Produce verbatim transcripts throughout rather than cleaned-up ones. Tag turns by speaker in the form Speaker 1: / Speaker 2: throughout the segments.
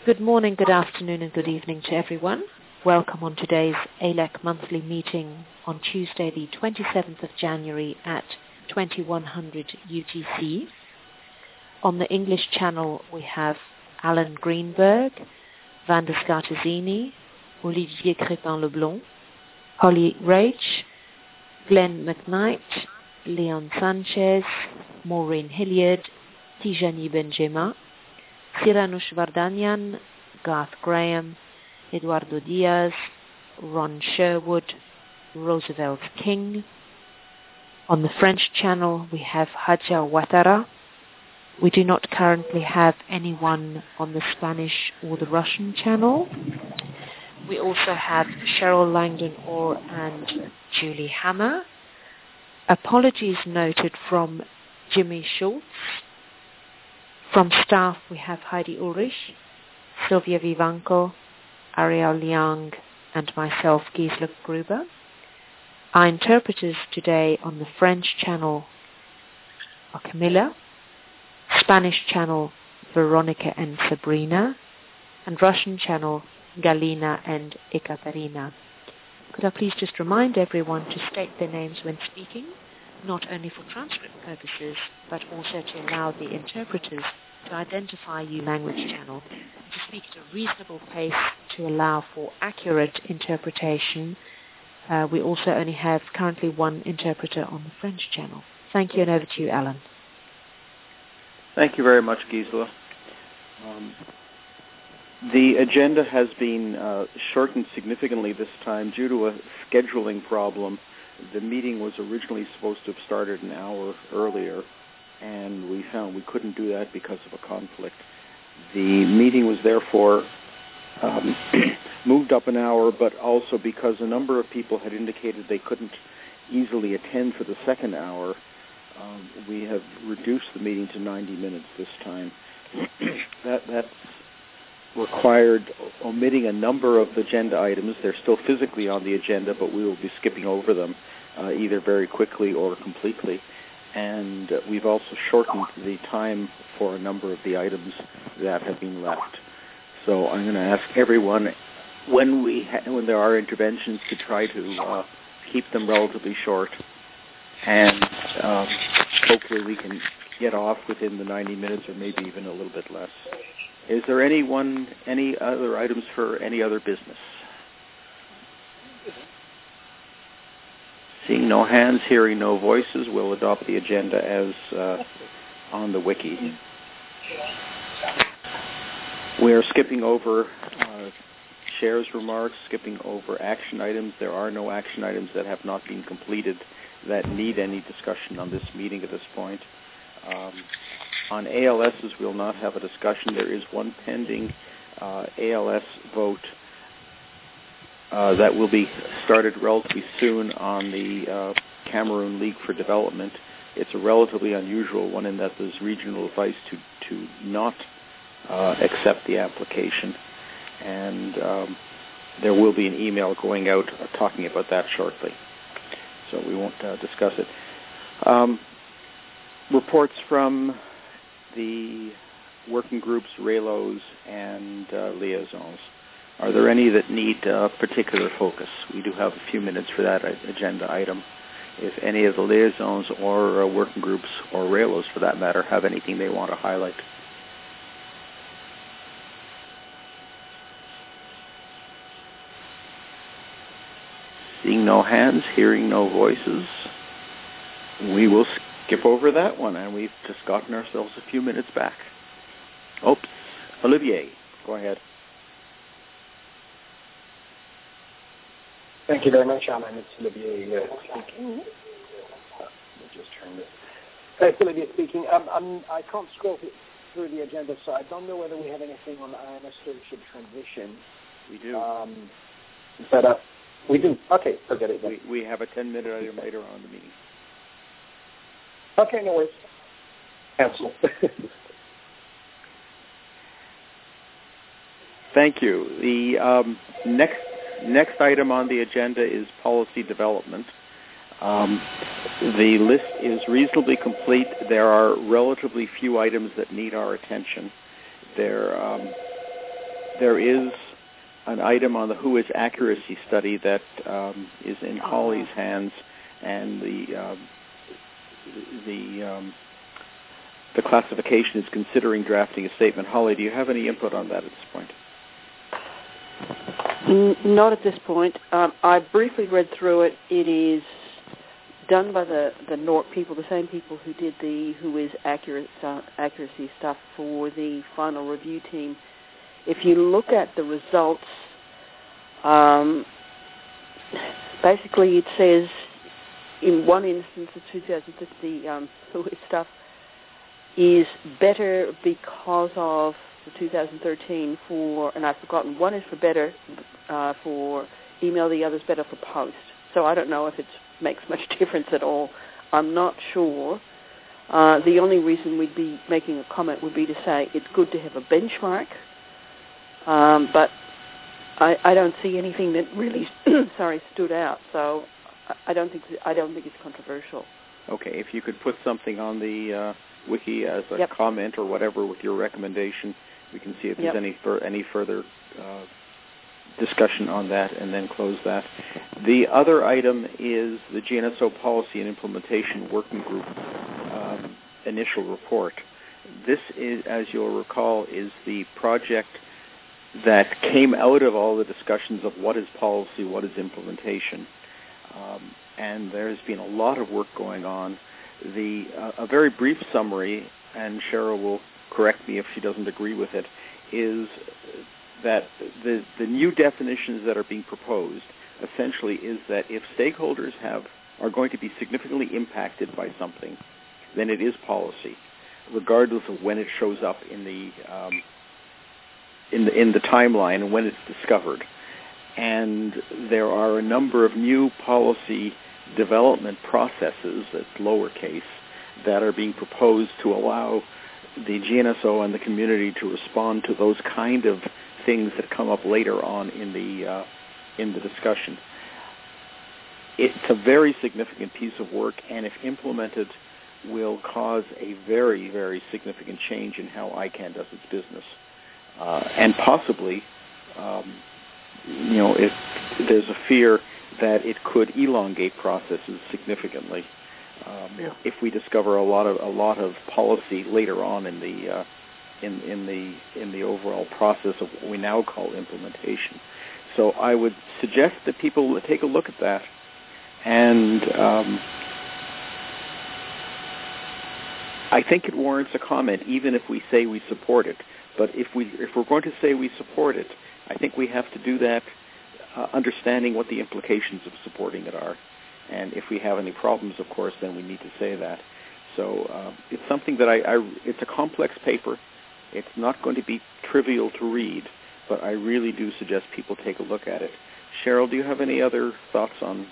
Speaker 1: Good morning, good afternoon, and good evening to everyone. Welcome on today's A L E C monthly meeting on Tuesday, the twenty-seventh of January at twenty-one hundred U T C. On the English channel, we have Alan Greenberg, Vanda Scartazzini, Olivier Crépin-Leblond, Holly Rach, Glenn McKnight, Leon Sanchez, Maureen Hilliard, Tijani Benjema, Cyrano Vardanyan, Garth Graham, Eduardo Diaz, Ron Sherwood, Roosevelt King. On the French channel, we have Hadja Ouattara. We do not currently have anyone on the Spanish or the Russian channel. We also have Cheryl Langdon Orr and Julie Hammer. Apologies noted from Jimmy Schultz. From staff, we have Heidi Ulrich, Sylvia Vivanco, Ariel Liang, and myself, Gisela Gruber. Our interpreters today on the French channel are Camilla, Spanish channel Veronica and Sabrina, and Russian channel Galina and Ekaterina. Could I please just remind everyone to state their names when speaking, not only for transcript purposes, but also to allow the interpreters to identify you language channel, and to speak at a reasonable pace to allow for accurate interpretation. Uh, we also only have currently one interpreter on the French channel. Thank you, and over to you, Alan.
Speaker 2: Thank you very much, Gisela. Um, the agenda has been uh, shortened significantly this time due to a scheduling problem. The meeting was originally supposed to have started an hour earlier, and we found we couldn't do that because of a conflict. The meeting was therefore um, moved up an hour, but also because a number of people had indicated they couldn't easily attend for the second hour, um, we have reduced the meeting to ninety minutes this time. that That's required omitting a number of agenda items. They're still physically on the agenda, but we will be skipping over them uh, either very quickly or completely. And uh, we've also shortened the time for a number of the items that have been left. So I'm going to ask everyone, when we ha- when there are interventions, to try to uh, keep them relatively short, and um, hopefully we can get off within the ninety minutes or maybe even a little bit less. Is there anyone, any other items for any other business? Seeing no hands, hearing no voices, we'll adopt the agenda as uh, on the wiki. We are skipping over uh, Chair's remarks, skipping over action items. There are no action items that have not been completed that need any discussion on this meeting at this point. Um, on A L Ss, we'll not have a discussion. There is one pending uh, A L S vote uh, that will be started relatively soon on the uh, Cameroon League for Development. It's a relatively unusual one in that there's regional advice to, to not uh, accept the application. And um, there will be an email going out uh, talking about that shortly. So we won't uh, discuss it. Um, reports from the working groups, R A L Os, and uh, liaisons. Are there any that need uh, particular focus? We do have a few minutes for that agenda item. If any of the liaisons or uh, working groups, or R A L Os for that matter, have anything they want to highlight. Seeing no hands, hearing no voices, we will skip over that one, and we've just gotten ourselves a few minutes back. Oops. Olivier, go ahead.
Speaker 3: Thank you very much, Alan. It's Olivier uh, speaking. Uh, let me just turn this. Uh, it's Olivier speaking. Um, I'm, I can't scroll through the agenda, so I don't know whether we have anything on the I M S leadership transition.
Speaker 2: We do.
Speaker 3: Um, but uh, we do. Okay, forget it then.
Speaker 2: We, we have a ten-minute item later on in the meeting.
Speaker 3: Okay, no worries. Cancel.
Speaker 2: Thank you. The um, next next item on the agenda is policy development. Um, the list is reasonably complete. There are relatively few items that need our attention. There, um, there is an item on the W H O I S accuracy study that um, is in Holly's hands, and the uh, the um, the classification is considering drafting a statement. Holly, do you have any input on that at this point?
Speaker 4: Not at this point. Um, I briefly read through it. It is done by the, the N O R C people, the same people who did the W H O I S accurate, uh, accuracy stuff for the final review team. If you look at the results, um, basically it says in one instance the two thousand fifty um, W H O I S stuff is better because of the two thousand thirteen for, and I've forgotten, one is for better uh, for email, the other's better for post. So I don't know if it makes much difference at all. I'm not sure. Uh, the only reason we'd be making a comment would be to say it's good to have a benchmark, um, but I, I don't see anything that really, sorry, stood out. So I don't think I don't think it's controversial.
Speaker 2: Okay, if you could put something on the uh, wiki as a
Speaker 4: yep.
Speaker 2: comment or whatever with your recommendation, we can see if there's
Speaker 4: yep.
Speaker 2: any fur- any further uh, discussion on that, and then close that. The other item is the G N S O Policy and Implementation Working Group um, initial report. This is, as you'll recall, is the project that came out of all the discussions of what is policy, what is implementation. Um, and there has been a lot of work going on. The uh, a very brief summary, and Cheryl will correct me if she doesn't agree with it, is that the the new definitions that are being proposed essentially is that if stakeholders have are going to be significantly impacted by something, then it is policy, regardless of when it shows up in the um, in the in the timeline and when it's discovered. And there are a number of new policy development processes, that's lowercase, that are being proposed to allow the G N S O and the community to respond to those kind of things that come up later on in the uh, in the discussion. It's a very significant piece of work, and if implemented, will cause a very, very significant change in how I CANN does its business, uh, and possibly, um, you know, if there's a fear that it could elongate processes significantly um,
Speaker 4: yeah.
Speaker 2: if we discover a lot of a lot of policy later on in the uh, in in the in the overall process of what we now call implementation. So I would suggest that people take a look at that, and um, I think it warrants a comment, even if we say we support it. But if we if we're going to say we support it, I think we have to do that uh, understanding what the implications of supporting it are. And if we have any problems, of course, then we need to say that. So uh, it's something that I, I, it's a complex paper. It's not going to be trivial to read, but I really do suggest people take a look at it. Cheryl, do you have any other thoughts on?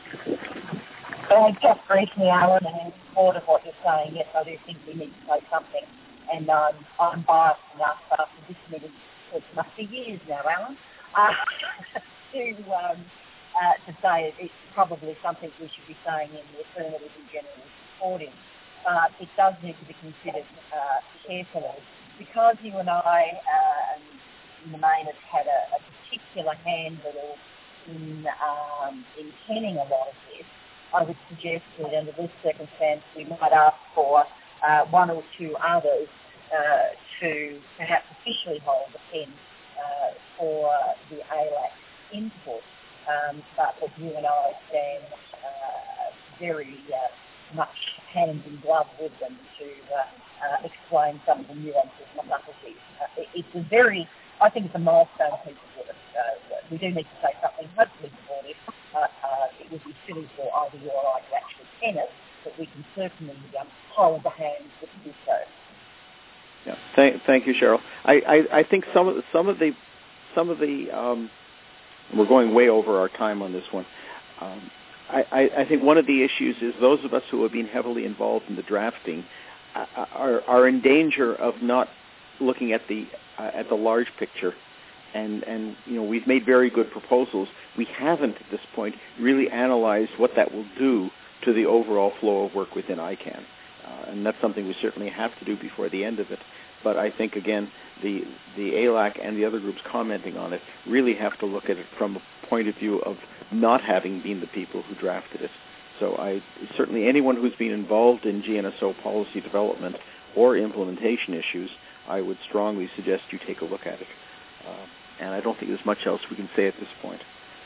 Speaker 5: Uh, just briefly, Alan, and in support of what you're saying, yes, I do think we need to say something. And um, I'm biased enough after this meeting, it must be years now, Alan, uh, to um, uh, to say it's probably something we should be saying in the affirmative and general supporting. But it does need to be considered uh, carefully. Because you and I, uh, in the main, have had a, a particular handle in, um, in penning a lot of this, I would suggest that under this circumstance we might ask for uh, one or two others uh, to perhaps officially hold the pen uh, for the A L A C input, um, but that you and I stand uh, very uh, much hand in glove with them to uh, uh, explain some of the nuances and subtleties. Uh, it, it's a very, I think it's a milestone piece of work. Uh, we do need to say something hopefully supportive. Uh, uh, it would be silly for either you or I to actually pen it, but we can certainly um, hold the hands that do so.
Speaker 2: Yeah, thank, thank you, Cheryl. I, I, I think some of the, some of the some of the um, we're going way over our time on this one. Um, I, I, I think one of the issues is those of us who have been heavily involved in the drafting are, are in danger of not looking at the uh, at the large picture. And, and, you know, we've made very good proposals. We haven't, at this point, really analyzed what that will do to the overall flow of work within I CANN. Uh, and that's something we certainly have to do before the end of it. but I think, again, the the A L A C and the other groups commenting on it really have to look at it from a point of view of not having been the people who drafted it. So I certainly anyone who's been involved in G N S O policy development or implementation issues, I would strongly suggest you take a look at it. Uh, and I don't think there's much else we can say at this point.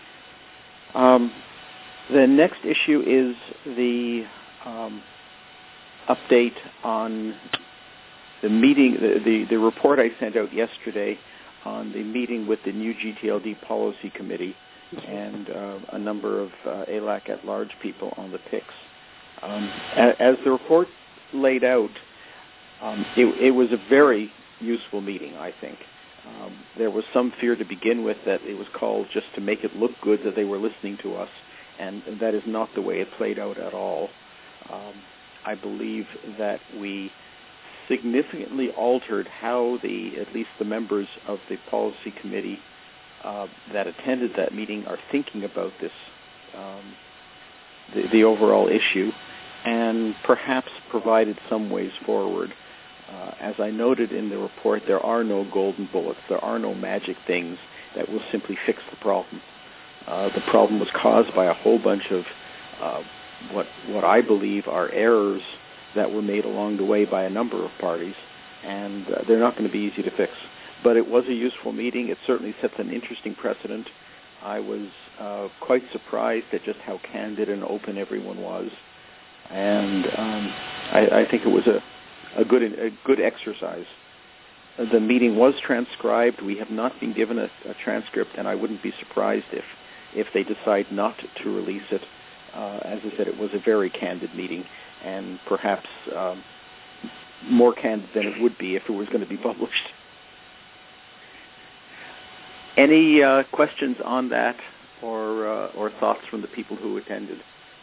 Speaker 2: Um, the next issue is the um, update on the meeting, the, the, the report I sent out yesterday on the meeting with the new G T L D policy committee and uh, a number of uh, A L A C at-large people on the P I Cs. Um, as the report laid out, um, it, it was a very useful meeting, I think. Um, there was some fear to begin with that it was called just to make it look good that they were listening to us, and that is not the way it played out at all. Um, I believe that we significantly altered how the, at least the members of the policy committee uh, that attended that meeting are thinking about this, um, the, the overall issue, and perhaps provided some ways forward. Uh, as I noted in the report, there are no golden bullets. There are no magic things that will simply fix the problem. Uh, the problem was caused by a whole bunch of uh, what what I believe are errors that were made along the way by a number of parties, and uh, they're not going to be easy to fix. But it was a useful meeting. It certainly sets an interesting precedent. I was uh, quite surprised at just how candid and open everyone was, and um, I, I think it was a A good, a good exercise. The meeting was transcribed. We have not been given a, a transcript, and I wouldn't be surprised if, if they decide not to release it. Uh, as I said, it was a very candid meeting, and perhaps um, more candid than it would be if it was going to be published. Any uh, questions on that, or uh, or thoughts from the people who attended?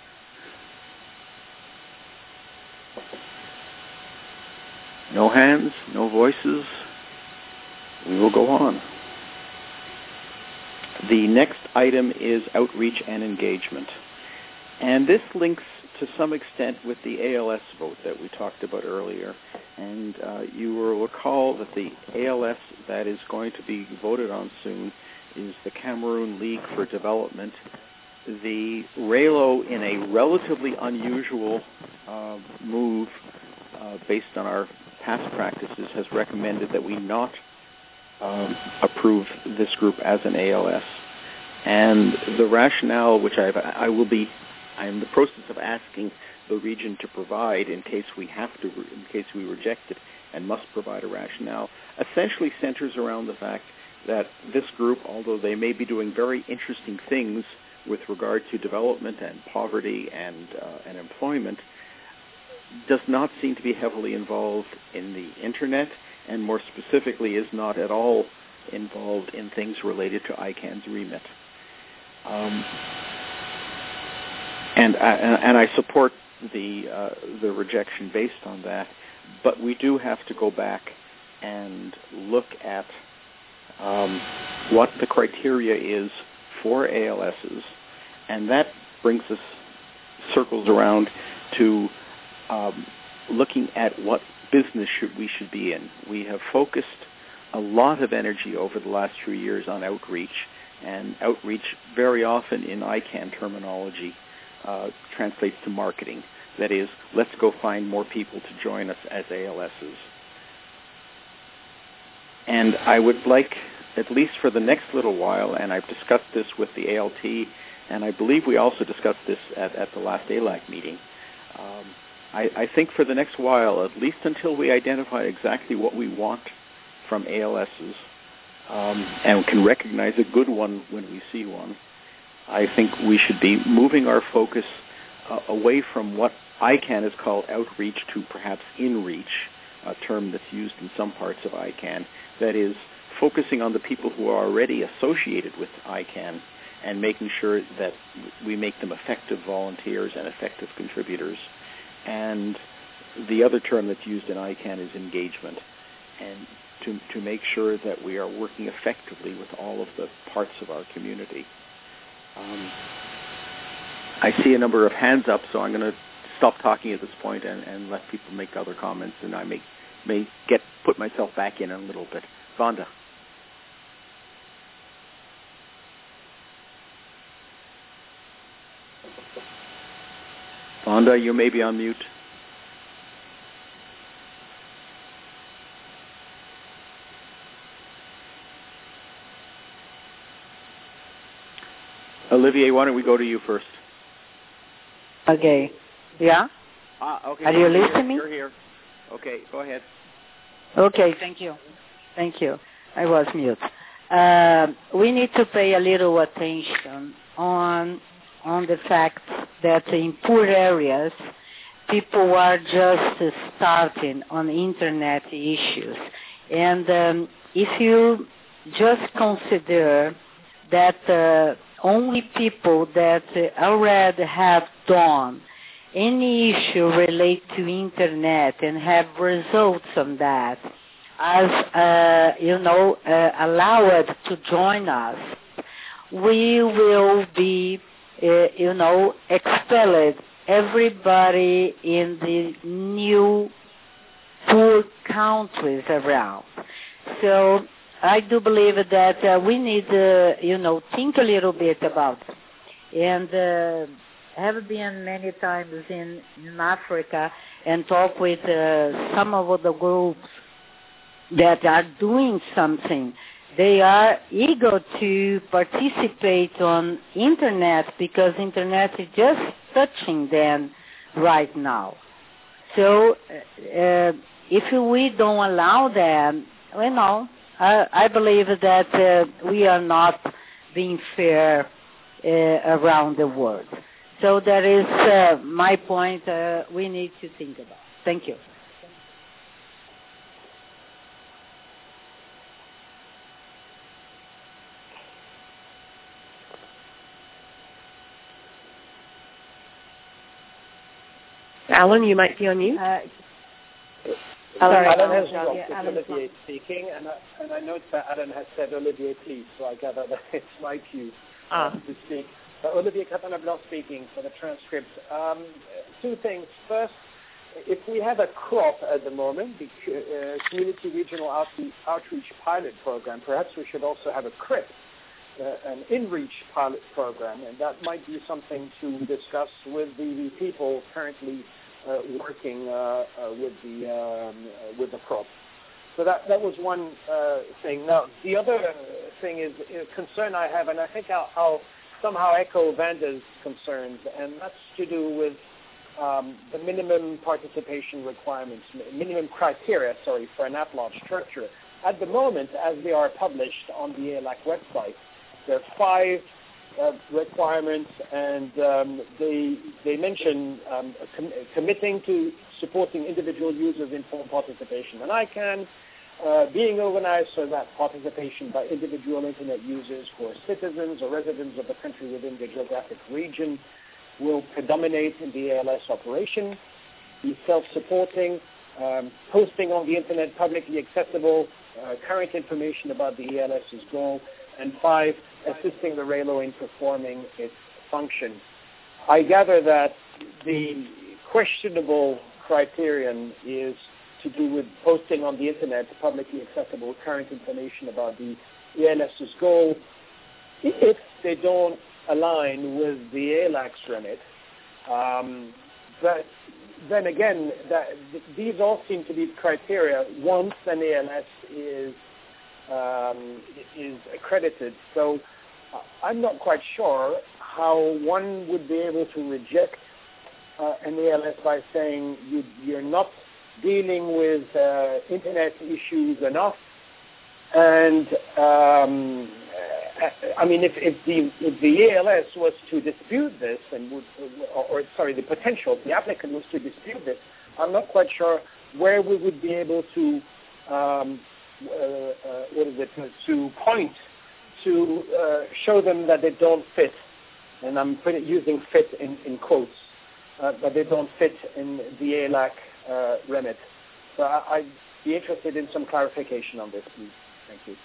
Speaker 2: No hands, no voices. We will go on. The next item is outreach and engagement. And this links to some extent with the A L S vote that we talked about earlier. And uh, you will recall that the A L S that is going to be voted on soon is the Cameroon League for Development. The R A L O, in a relatively unusual uh, move uh, based on our past practices, has recommended that we not um, approve this group as an A L S. And the rationale, which I've, I will be, I'm in the process of asking the region to provide in case we have to, in case we reject it and must provide a rationale, essentially centers around the fact that this group, although they may be doing very interesting things with regard to development and poverty and, uh, and employment, does not seem to be heavily involved in the Internet, and more specifically is not at all involved in things related to I CANN's remit. Um, and, I, and I support the, uh, the rejection based on that, but we do have to go back and look at um, what the criteria is for A L Ss, and that brings us, circles around to Um, looking at what business should we should be in. We have focused a lot of energy over the last few years on outreach, and outreach very often in I CANN terminology uh, translates to marketing. That is, let's go find more people to join us as A L Ss. And I would like, at least for the next little while, and I've discussed this with the A L T, and I believe we also discussed this at, at the last A L A C meeting, um, I, I think for the next while, at least until we identify exactly what we want from A L Ss um, and can recognize a good one when we see one, I think we should be moving our focus uh, away from what I CANN is called outreach to perhaps in-reach, a term that's used in some parts of I CANN. That is, focusing on the people who are already associated with I CANN and making sure that we make them effective volunteers and effective contributors. And the other term that's used in I CANN is engagement, and to, to make sure that we are working effectively with all of the parts of our community. Um, I see a number of hands up, so I'm going to stop talking at this point and, and let people make other comments, and I may me get put myself back in a little bit. Vonda. Vonda, you may be on mute. Olivier, why don't we go to you first?
Speaker 6: Okay. Yeah?
Speaker 2: Ah, okay.
Speaker 6: Are you
Speaker 2: You're
Speaker 6: listening?
Speaker 2: Here. You're here. Okay, go ahead.
Speaker 6: Okay, thank you. Thank you. I was mute. Uh, we need to pay a little attention on on the fact that in poor areas, people are just starting on internet issues. And um, if you just consider that uh, only people that uh, already have done any issue related to internet and have results on that, as uh, you know, uh, allowed to join us, we will be, uh, you know, expelled everybody in the new poor countries around. So I do believe that uh, we need, uh, you know, think a little bit about it. And uh, have been many times in, in Africa and talk with uh, some of the groups that are doing something. They are eager to participate on internet because internet is just touching them right now. So uh, if we don't allow them, you know, I, I believe that uh, we are not being fair uh, around the world. So that is uh, my point uh, we need to think about. Thank you.
Speaker 7: Alan, you might be on mute.
Speaker 6: Uh,
Speaker 3: Sorry,
Speaker 6: Alan,
Speaker 3: Alan has
Speaker 6: Alan,
Speaker 3: dropped.
Speaker 6: yeah,
Speaker 3: It's
Speaker 6: Alan
Speaker 3: Olivier speaking, and I, and I note that Alan has said Olivier, please, so I gather that it's my cue
Speaker 7: Ah.
Speaker 3: uh, to speak. Uh, Olivier Catanablanc speaking for the transcript. Um, two things. First, if we have a crop at the moment, the uh, Community Regional Outreach, Outreach Pilot Program, perhaps we should also have a C R I P, uh, an in-reach pilot program, and that might be something to discuss with the, the people currently uh, working uh, uh, with the um, uh, with the crop. So that that was one uh, thing. Now, the other thing is a concern I have, and I think I'll, I'll somehow echo Vanda's concerns, and that's to do with um, the minimum participation requirements, minimum criteria, sorry, for an at-large structure. At the moment, as they are published on the A L A C website, there are five uh, requirements, and um, they they mention um, com- committing to supporting individual users' informed participation in I CANN, uh, being organized so that participation by individual internet users who are citizens or residents of the country within the geographic region will predominate in the A L S operation, be self-supporting, um, posting on the internet publicly accessible uh, current information about the ALS's goal, and five, assisting the R E L O in performing its function. I gather that the questionable criterion is to do with posting on the internet publicly accessible current information about the ALS's goal. If they don't align with the A L A C's remit, um, but then again, that, these all seem to be criteria once an A L S is um, is accredited. So uh, I'm not quite sure how one would be able to reject uh, an A L S by saying you, you're not dealing with uh, internet issues enough. And um, I mean, if, if the if the A L S was to dispute this, and would, or, or sorry, the potential, the applicant was to dispute this, I'm not quite sure where we would be able to, um, uh, uh, what is it, to point to uh, show them that they don't fit, and I'm putting, using fit in, in quotes, uh, that they don't fit in the A L A C uh, remit. So I, I'd be interested in some clarification on this, please. Thank you.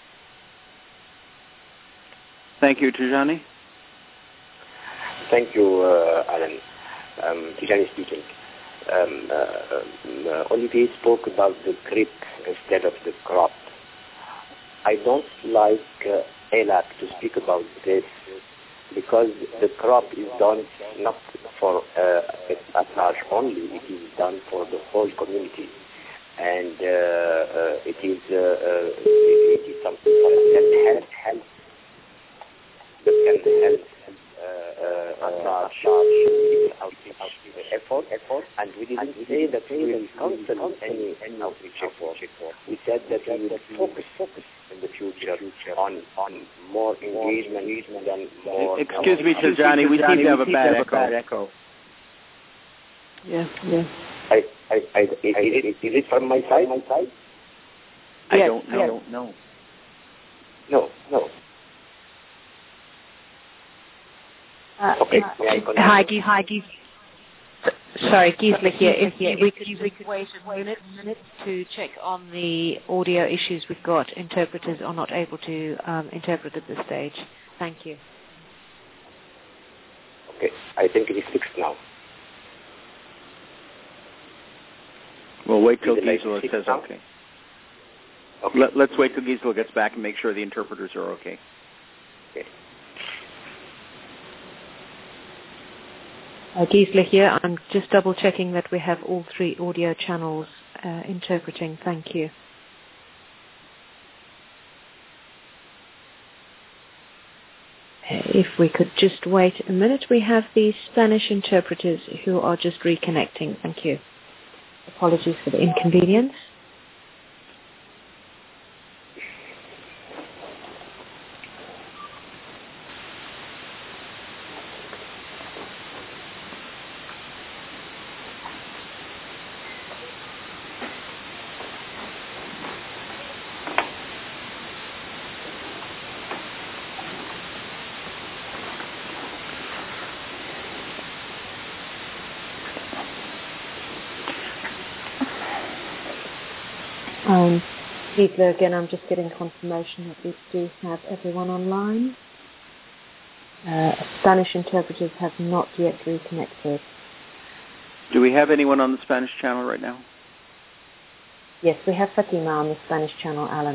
Speaker 2: Thank you, Tijani.
Speaker 8: Thank you, uh, Alan. Um, Tijani speaking. um, uh, uh, Olivier spoke about the grip instead of the crop. I don't like uh, A L A C to speak about this because the crop is done not for uh, at large only, it is done for the whole community. And uh, uh, it is uh, uh, it is something that can help, help that can help uh, uh, at large outreach effort, effort. And we didn't say that we will cancel any, any outreach effort. We said that we will focus, focus in the future on on more engagement than more.
Speaker 2: Excuse me, Tijani, we seem to have a bad echo.
Speaker 1: Yes, yes.
Speaker 8: I, I, I, is, it, is it from my side? My side?
Speaker 2: I
Speaker 1: yes,
Speaker 2: don't know.
Speaker 1: yes.
Speaker 2: don't know.
Speaker 8: No, no.
Speaker 1: Uh,
Speaker 8: okay.
Speaker 1: Uh, hi, Guy. Hi, Guy. Sorry, Gisela here. If you, we could, we could wait a minute, minute to check on the audio issues we've got. Interpreters are not able to um, interpret at this stage. Thank you.
Speaker 8: Okay. I think it is fixed now.
Speaker 2: We'll wait till Gisela says okay.
Speaker 8: okay.
Speaker 2: Let, let's wait till Gisela gets back and make sure the interpreters are okay.
Speaker 8: Okay.
Speaker 1: Uh, Gisela here. I'm just double checking that we have all three audio channels uh, interpreting. Thank you. If we could just wait a minute, we have the Spanish interpreters who are just reconnecting. Thank you. Apologies for the inconvenience. Um, Gisela, again, I'm just getting confirmation that we do have everyone online. Uh, Spanish interpreters have not yet reconnected.
Speaker 2: Do we have anyone on the Spanish channel right now?
Speaker 1: Yes, we have Fatima on the Spanish channel, Alan.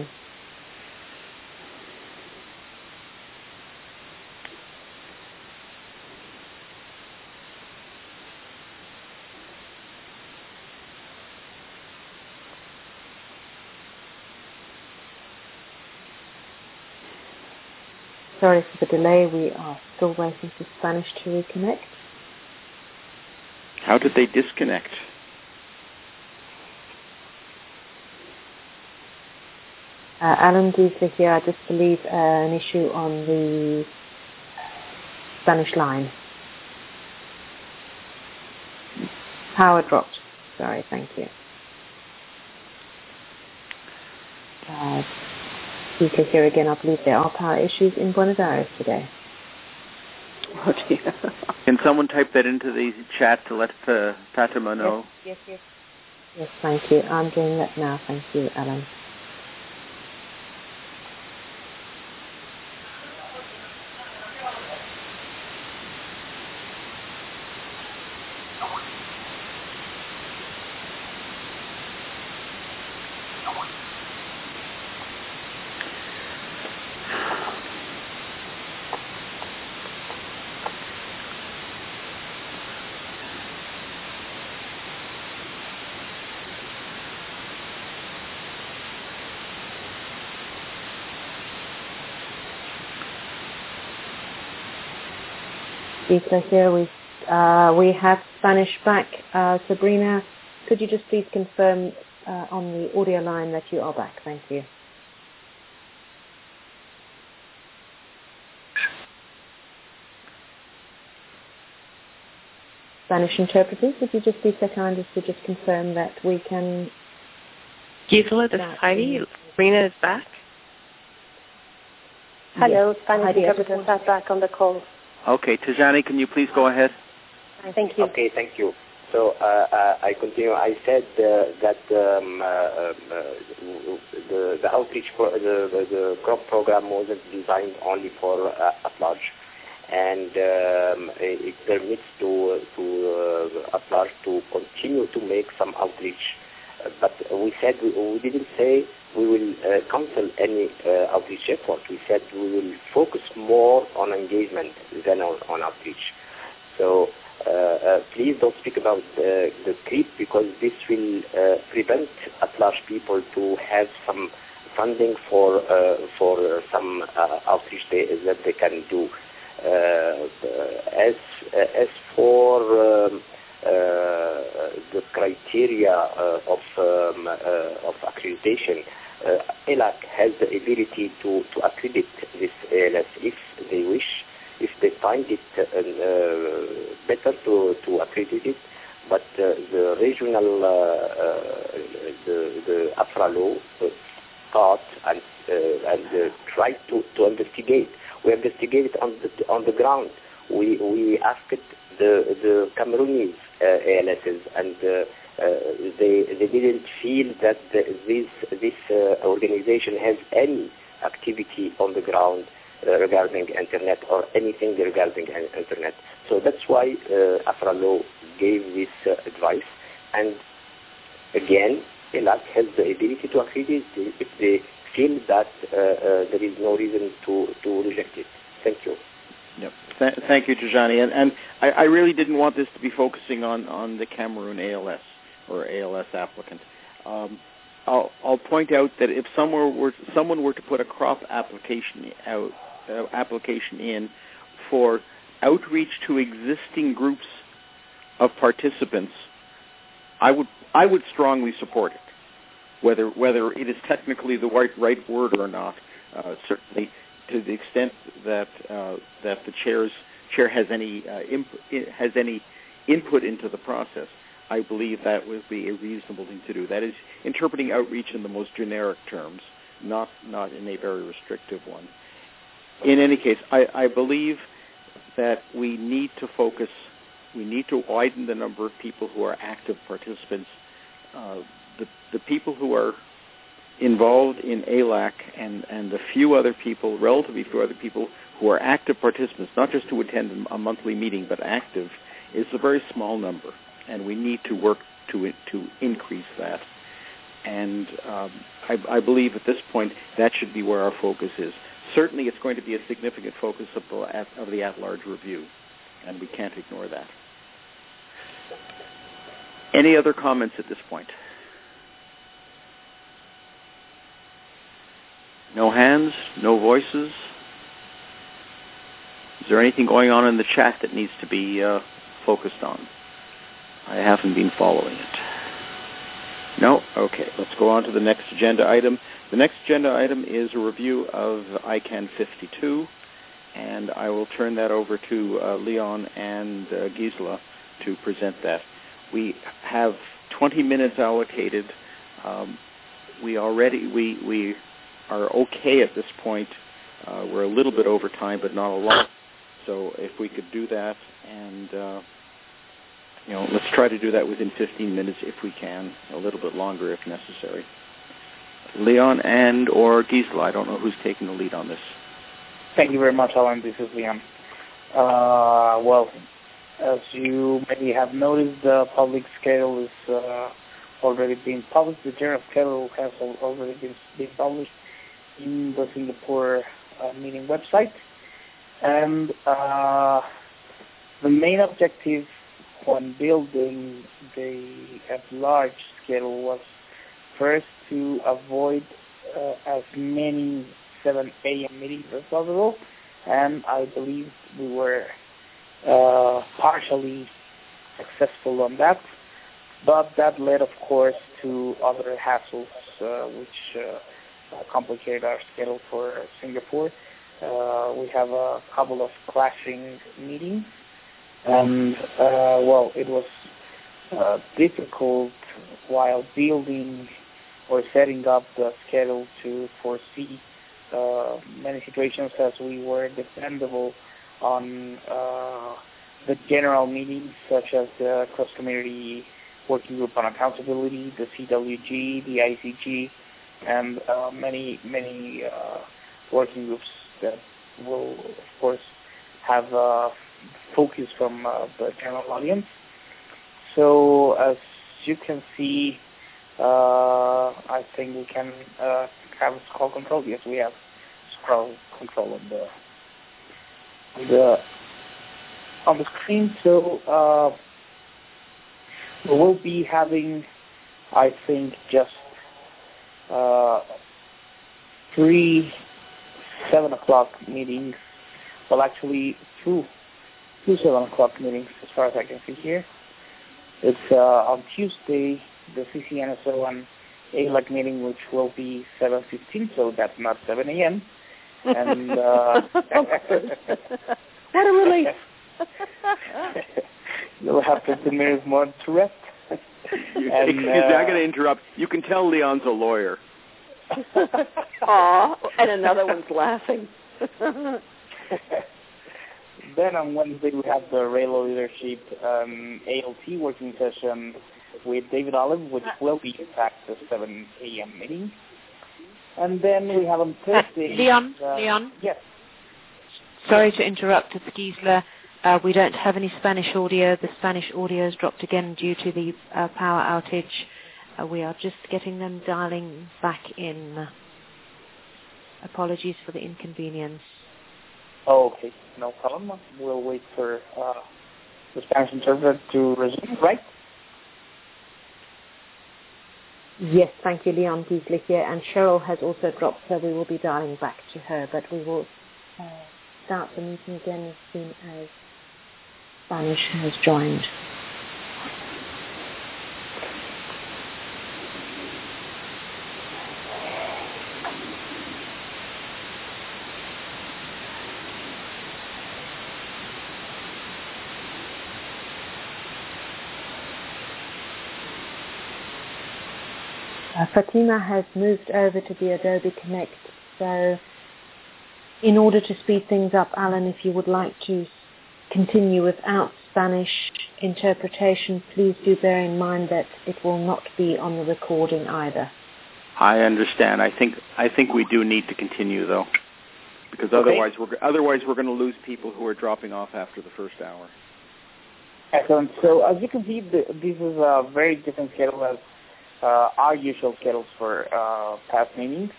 Speaker 1: Sorry for the delay. We are still waiting for Spanish to reconnect.
Speaker 2: How did they disconnect?
Speaker 1: Uh, Alan Gisela here. I just believe uh, an issue on the Spanish line. Power dropped. Sorry, thank you. Uh, Gisela here again. I believe there are power issues in Buenos Aires today.
Speaker 4: Oh dear.
Speaker 2: Can someone type that into the chat to let uh, Fatima know?
Speaker 1: Yes, yes, yes. Yes, thank you. I'm doing that now. Thank you, Alan. Gisela here. We uh, we have Spanish back. Uh, Sabrina, could you just please confirm uh, on the audio line that you are back? Thank you. Spanish interpreters, would you just be so kind as to just confirm that we can...
Speaker 7: Gisela, this is Heidi. Sabrina is back.
Speaker 9: Hello,
Speaker 1: Yes.
Speaker 9: Spanish
Speaker 1: Heidi,
Speaker 9: interpreters are back on the call.
Speaker 2: Okay, Tijani, can you please go ahead?
Speaker 9: Thank you.
Speaker 8: Okay, thank you. So uh, uh, I continue. I said uh, that um, uh, uh, the, the outreach, pro- the, the, the crop program wasn't designed only for uh, at large, and um, it permits to to uh, at large to continue to make some outreach. Uh, but we said we, we didn't say we will uh, cancel any uh, outreach effort. We said we will focus more on engagement than on, on outreach. So uh, uh, please don't speak about uh, the creep, because this will uh, prevent at large people to have some funding for uh, for uh, some uh, outreach they, that they can do. Uh, as uh, as for um, uh, the criteria uh, of um, uh, of accreditation, uh, E L A C has the ability to, to accredit this A L S if they wish, if they find it uh, uh, better to, to accredit it. But uh, the regional uh, uh, the the AFRA law uh, thought and uh, and uh, tried to, to investigate. We investigated on the on the ground. We we asked the the Cameroonese uh, A L Ss, and uh, uh, they they didn't feel that the, this this uh, organization has any activity on the ground uh, regarding internet or anything regarding internet. So that's why uh, AFRA law gave this uh, advice. And again, E L A C has the ability to accredit if they feel that uh, uh, there is no reason to, to reject it. Thank you.
Speaker 2: Yep. Th- thank you, Tijani. And, and I, I really didn't want this to be focusing on, on the Cameroon A L S or A L S applicant. Um, I'll, I'll point out that if someone were someone were to put a crop application out uh, application in for outreach to existing groups of participants, I would I would strongly support it. Whether whether it is technically the right right word or not, uh, certainly to the extent that uh, that the chair's chair has any uh, imp- has any input into the process, I believe that would be a reasonable thing to do. That is interpreting outreach in the most generic terms, not not in a very restrictive one. In any case, I, I believe that we need to focus. We need to widen the number of people who are active participants. Uh, The, the people who are involved in A L A C and, and the few other people, relatively few other people who are active participants, not just to attend a monthly meeting, but active, is a very small number, and we need to work to to increase that. And um, I, I believe at this point that should be where our focus is. Certainly, it's going to be a significant focus of the of the at-large review, and we can't ignore that. Any other comments at this point? No hands, no voices. Is there anything going on in the chat that needs to be uh, focused on? I haven't been following it. No? Okay, let's go on to the next agenda item. The next agenda item is a review of I CAN fifty-two, and I will turn that over to uh, Leon and uh, Gisela to present that. We have twenty minutes allocated. Um, we already, we, we are okay at this point. Uh, we're a little bit over time, but not a lot. So if we could do that, and uh, you know, let's try to do that within fifteen minutes if we can, a little bit longer if necessary. Leon and or Gisela, I don't know who's taking the lead on this.
Speaker 10: Thank you very much, Alan. This is Leon. Uh, well, as you maybe have noticed, the public schedule is uh, already been published. The general schedule has already been, been published in the Singapore uh, meeting website. And uh, the main objective when building the at-large schedule was first to avoid uh, as many seven a.m. meetings as possible, and I believe we were uh, partially successful on that. But that led, of course, to other hassles uh, which uh, complicated our schedule for Singapore. Uh, we have a couple of clashing meetings, and uh, well, it was uh, difficult while building or setting up the schedule to foresee uh, many situations, as we were dependable on uh, the general meetings such as the cross-community working group on accountability, the C W G, the I C G, and uh, many, many uh, working groups that will, of course, have uh, focus from uh, the general audience. So as you can see, uh, I think we can uh, have scroll control. Yes, we have scroll control on the on the on the screen. So uh, we will be having, I think, just uh, three seven o'clock meetings. Well, actually, two two seven o'clock meetings, as far as I can see here. It's uh, on Tuesday, the C C N S O and A L E C meeting, which will be seven fifteen, so that's not seven a.m. And uh,
Speaker 4: what a relief!
Speaker 10: You'll have fifteen minutes more to rest.
Speaker 2: You,
Speaker 10: and,
Speaker 2: excuse
Speaker 10: uh,
Speaker 2: me, I'm going to interrupt. You can tell Leon's a lawyer.
Speaker 4: Aw, and another one's laughing.
Speaker 10: Then on Wednesday we have the Raylo Leadership um, A L T working session with David Olive, which will be in fact the seven a.m. meeting. And then we have on Thursday...
Speaker 1: Uh, Leon,
Speaker 10: uh,
Speaker 1: Leon?
Speaker 10: Yes.
Speaker 1: Sorry to interrupt, it's Gisela. Uh, we don't have any Spanish audio. The Spanish audio has dropped again due to the uh, power outage. Uh, we are just getting them dialing back in. Apologies for the inconvenience.
Speaker 10: Oh, okay, no problem. We'll wait for uh, the Spanish interpreter to resume, right?
Speaker 1: Yes, thank you, Leon Gisela here. And Cheryl has also dropped, so we will be dialing back to her. But we will uh, start the meeting again as soon as Spanish has joined. Uh, Fatima has moved over to the Adobe Connect, so in order to speed things up, Alan, if you would like to continue without Spanish interpretation, please do bear in mind that it will not be on the recording either.
Speaker 2: I understand. I think I think we do need to continue, though, because
Speaker 10: Okay.
Speaker 2: otherwise we're otherwise we're going to lose people who are dropping off after the first hour.
Speaker 10: Excellent. So as you can see, the, this is a very different schedule as uh, our usual schedules for uh, past meetings.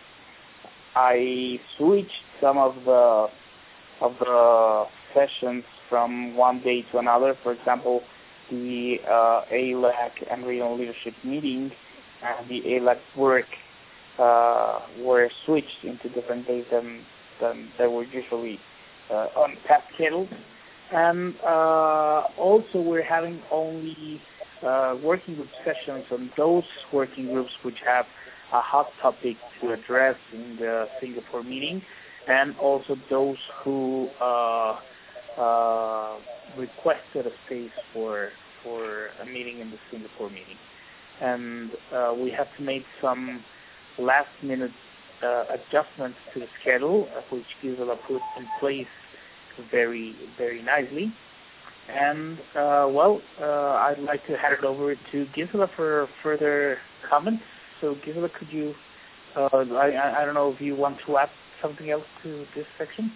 Speaker 10: I switched some of the of the sessions from one day to another. For example, the uh, A L E C and Regional Leadership meeting and the A L E C work uh, were switched into different days than, than they were usually uh, on past schedules. And uh, also we're having only uh, working group sessions on those working groups which have a hot topic to address in the Singapore meeting, and also those who uh, uh, requested a space for for a meeting in the Singapore meeting. And uh, we have to make some last-minute uh, adjustments to the schedule, which Gisela put in place very, very nicely. And, uh, well, uh, I'd like to hand it over to Gisela for further comments. So, Gisela, could you, uh, I, I don't know if you want to add something else to this section?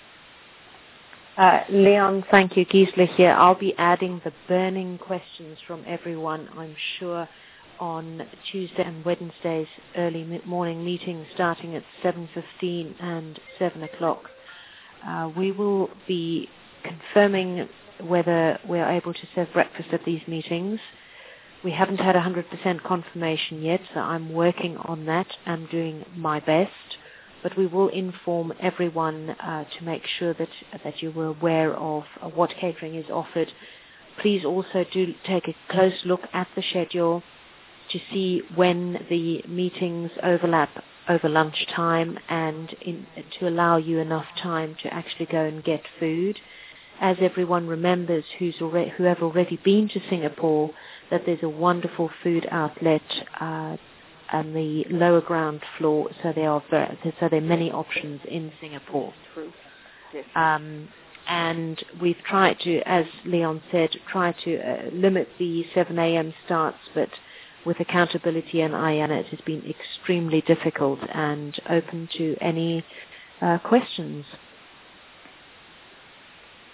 Speaker 1: Uh, Leon, thank you. Gisela here. I'll be adding the burning questions from everyone, I'm sure, on Tuesday and Wednesday's early morning meetings starting at seven fifteen and seven o'clock. Uh, we will be confirming whether we are able to serve breakfast at these meetings. We haven't had one hundred percent confirmation yet, so I'm working on that. I'm doing my best. But we will inform everyone uh, to make sure that that you were aware of uh, what catering is offered. Please also do take a close look at the schedule to see when the meetings overlap over lunchtime and in, to allow you enough time to actually go and get food. As everyone remembers who's already, who have already been to Singapore, that there's a wonderful food outlet uh, on the lower ground floor, so there are very, so there are many options in Singapore.
Speaker 4: True. Yes.
Speaker 1: Um, and we've tried to, as Leon said, try to uh, limit the seven a.m. starts, but with accountability and I A N, it has been extremely difficult, and open to any uh, questions.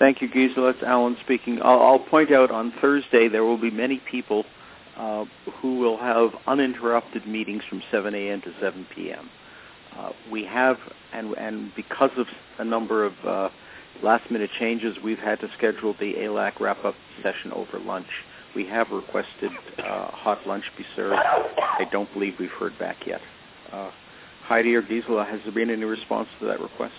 Speaker 2: Thank you, Gisela. It's Alan speaking. I'll, I'll point out on Thursday there will be many people uh, who will have uninterrupted meetings from seven a.m. to seven p.m. Uh, we have, and, and because of a number of uh, last-minute changes, we've had to schedule the A L A C wrap-up session over lunch. We have requested uh, hot lunch be served. I don't believe we've heard back yet. Uh, Heidi or Gisela, has there been any response to that request?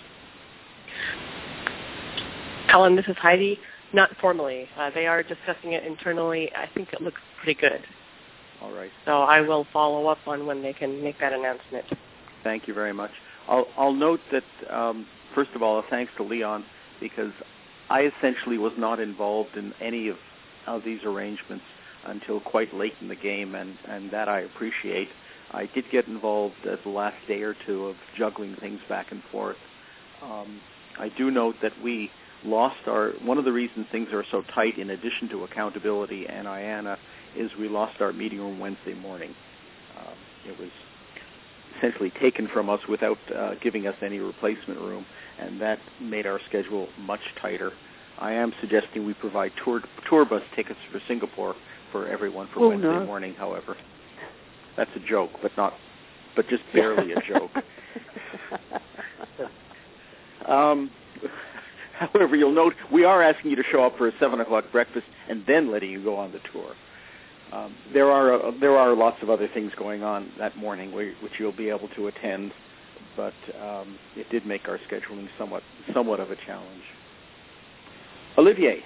Speaker 7: Alan, this is Heidi. Not formally. Uh, they are discussing it internally. I think it looks pretty good.
Speaker 2: All right.
Speaker 7: So I will follow up on when they can make that announcement.
Speaker 2: Thank you very much. I'll, I'll note that, um, first of all, thanks to Leon, because I essentially was not involved in any of, of these arrangements until quite late in the game, and, and that I appreciate. I did get involved at the last day or two of juggling things back and forth. Um, I do note that we lost our, one of the reasons things are so tight, in addition to accountability and I A N A, is we lost our meeting room Wednesday morning. Um, it was essentially taken from us without uh, giving us any replacement room, and that made our schedule much tighter. I am suggesting we provide tour tour bus tickets for Singapore for everyone for
Speaker 4: oh,
Speaker 2: Wednesday
Speaker 4: no.
Speaker 2: morning, however. That's a joke, but not, but just barely a joke. um, however, you'll note we are asking you to show up for a seven o'clock breakfast and then letting you go on the tour. Um, there are uh, there are lots of other things going on that morning which you'll be able to attend, but um, it did make our scheduling somewhat somewhat of a challenge. Olivier.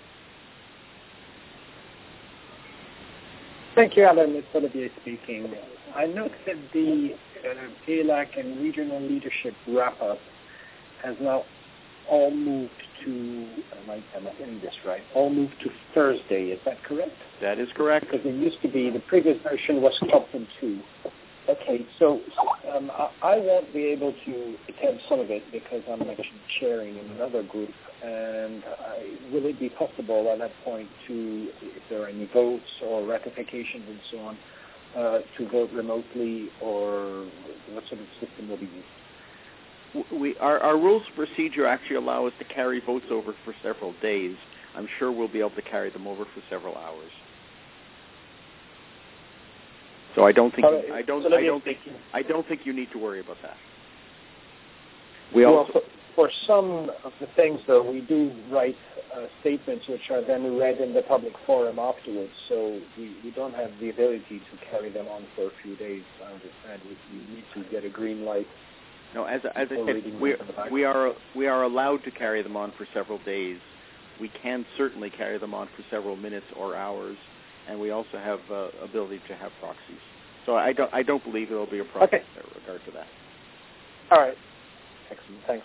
Speaker 3: Thank you, Alan. It's Olivier speaking. I note that the uh, A L A C and regional leadership wrap-up has now all moved to, am I, am I getting this right, all moved to Thursday. Is that correct?
Speaker 2: That is correct.
Speaker 3: Because it used to be, the previous version was chopped in two. Okay, so um, I, I won't be able to attend some of it because I'm actually chairing in another group. And I, will it be possible at that point to, if there are any votes or ratifications and so on, uh, to vote remotely, or what sort of system will be used?
Speaker 2: We, our, our rules of procedure actually allow us to carry votes over for several days. I'm sure we'll be able to carry them over for several hours. So I don't think
Speaker 3: uh,
Speaker 2: I don't
Speaker 3: so
Speaker 2: I don't think I don't think you need to worry about that.
Speaker 3: We well, also, for, for some of the things, though, we do write uh, statements which are then read in the public forum afterwards. So we, we don't have the ability to carry them on for a few days. I understand we, we need to get a green light.
Speaker 2: No, as as I said, we we are we are allowed to carry them on for several days. We can certainly carry them on for several minutes or hours, and we also have uh, ability to have proxies. So I don't I don't believe there will be a problem
Speaker 3: okay.
Speaker 2: in regard to that.
Speaker 3: All right. Excellent. Thanks.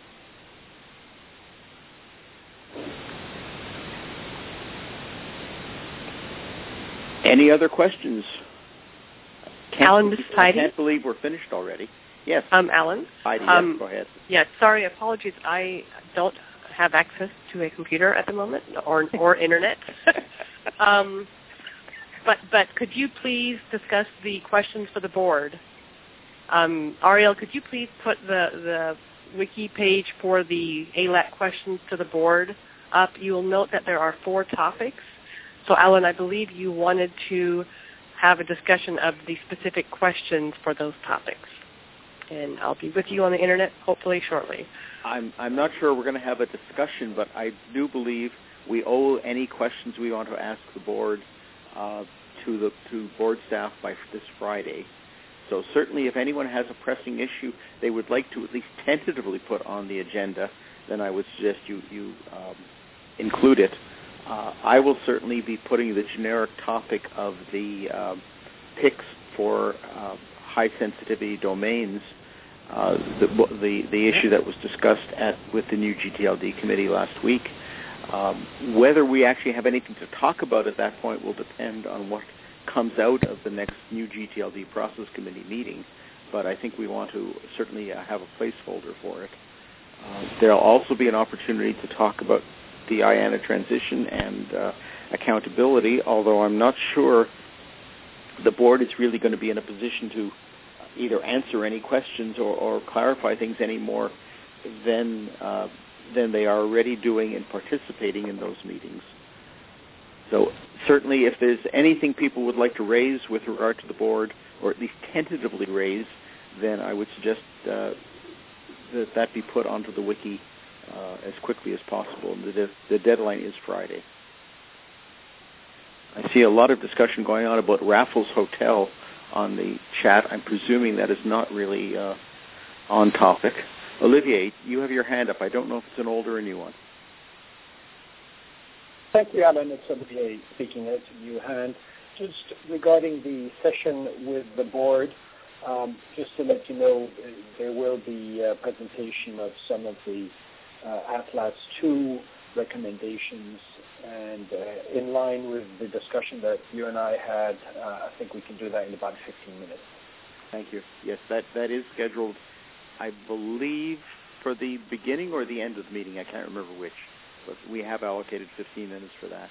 Speaker 2: Any other questions? Can't
Speaker 7: Alan, this is Heidi.
Speaker 2: I can't believe we're finished already. Yes.
Speaker 7: Um, Alan.
Speaker 2: Heidi,
Speaker 7: um,
Speaker 2: yes, go ahead.
Speaker 7: Yeah, sorry, apologies. I don't have access to a computer at the moment or or internet. um, but but could you please discuss the questions for the board? Um, Ariel, could you please put the, the wiki page for the A L A C questions to the board up? You will note that there are four topics. So, Alan, I believe you wanted to have a discussion of the specific questions for those topics. And I'll be with you on the internet hopefully shortly.
Speaker 2: I'm I'm not sure we're going to have a discussion, but I do believe we owe any questions we want to ask the board uh, to the to board staff by this Friday. So certainly, if anyone has a pressing issue they would like to at least tentatively put on the agenda, then I would suggest you you um, include it. Uh, I will certainly be putting the generic topic of the uh, picks for uh, high sensitivity domains, uh, the, the the issue that was discussed at with the new G T L D committee last week. Um, whether we actually have anything to talk about at that point will depend on what comes out of the next new G T L D process committee meeting. But I think we want to certainly uh, have a placeholder for it. Uh, there will also be an opportunity to talk about the I A N A transition and uh, accountability, although I'm not sure the board is really going to be in a position to either answer any questions or, or clarify things any more than uh, than they are already doing and participating in those meetings. So certainly if there's anything people would like to raise with regard to the board, or at least tentatively raise, then I would suggest uh, that that be put onto the wiki uh, as quickly as possible. And the, de- the deadline is Friday. I see a lot of discussion going on about Raffles Hotel on the chat. I'm presuming that is not really uh, on topic. Olivier, you have your hand up. I don't know if it's an old or a new one.
Speaker 3: Thank you, Alan. It's Olivier speaking. It's a new hand. Just regarding the session with the board, um, just to let you know, there will be a presentation of some of the uh, Atlas two recommendations, and uh, in line with the discussion that you and I had, uh, I think we can do that in about fifteen minutes.
Speaker 2: Thank you. Yes, that, that is scheduled, I believe, for the beginning or the end of the meeting. I can't remember which, but we have allocated fifteen minutes for that.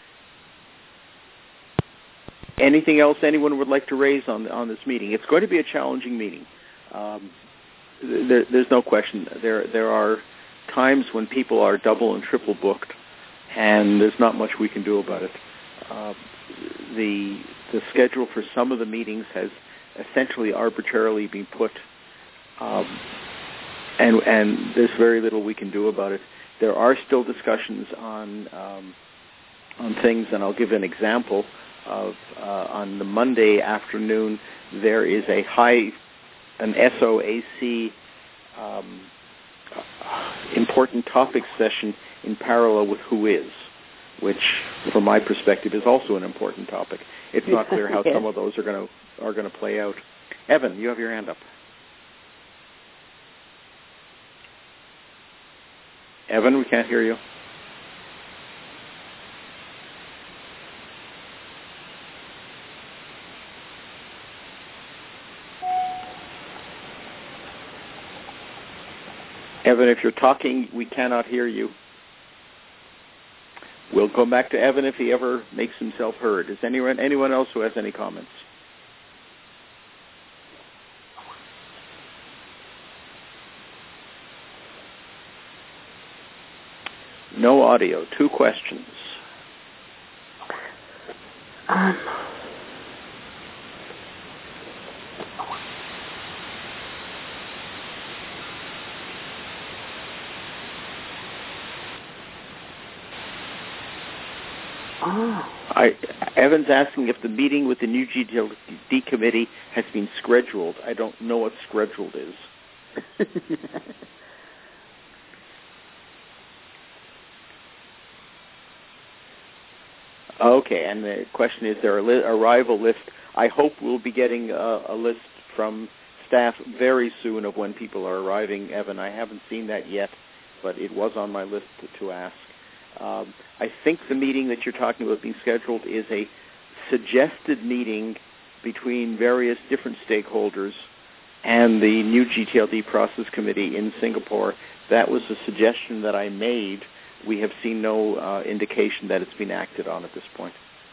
Speaker 2: Anything else anyone would like to raise on on this meeting? It's going to be a challenging meeting. Um, there, there's no question. There there are times when people are double and triple booked, and there's not much we can do about it. Uh, the the schedule for some of the meetings has essentially arbitrarily been put, um, and and there's very little we can do about it. There are still discussions on um, on things, and I'll give an example of uh, on the Monday afternoon there is a high an S O A C um, important topics session in parallel with Who Is, which from my perspective is also an important topic. It's not clear how yes. some of those are going to are going to play out. Evan, you have your hand up. Evan, we can't hear you. Evan, if you're talking, we cannot hear you. We'll go back to Evan if he ever makes himself heard. Is anyone anyone else who has any comments? No audio. Two questions. Um. Oh. I, Evan's asking if the meeting with the new G T L D committee has been scheduled. I don't know what scheduled is. Okay, and the question is, there a li- arrival list? I hope we'll be getting a, a list from staff very soon of when people are arriving. Evan, I haven't seen that yet, but it was on my list to, to ask. Um, I think the meeting that you're talking about being scheduled is a suggested meeting between various different stakeholders and the new G T L D process committee in Singapore. That was a suggestion that I made. We have seen no uh, indication that it's been acted on at this point.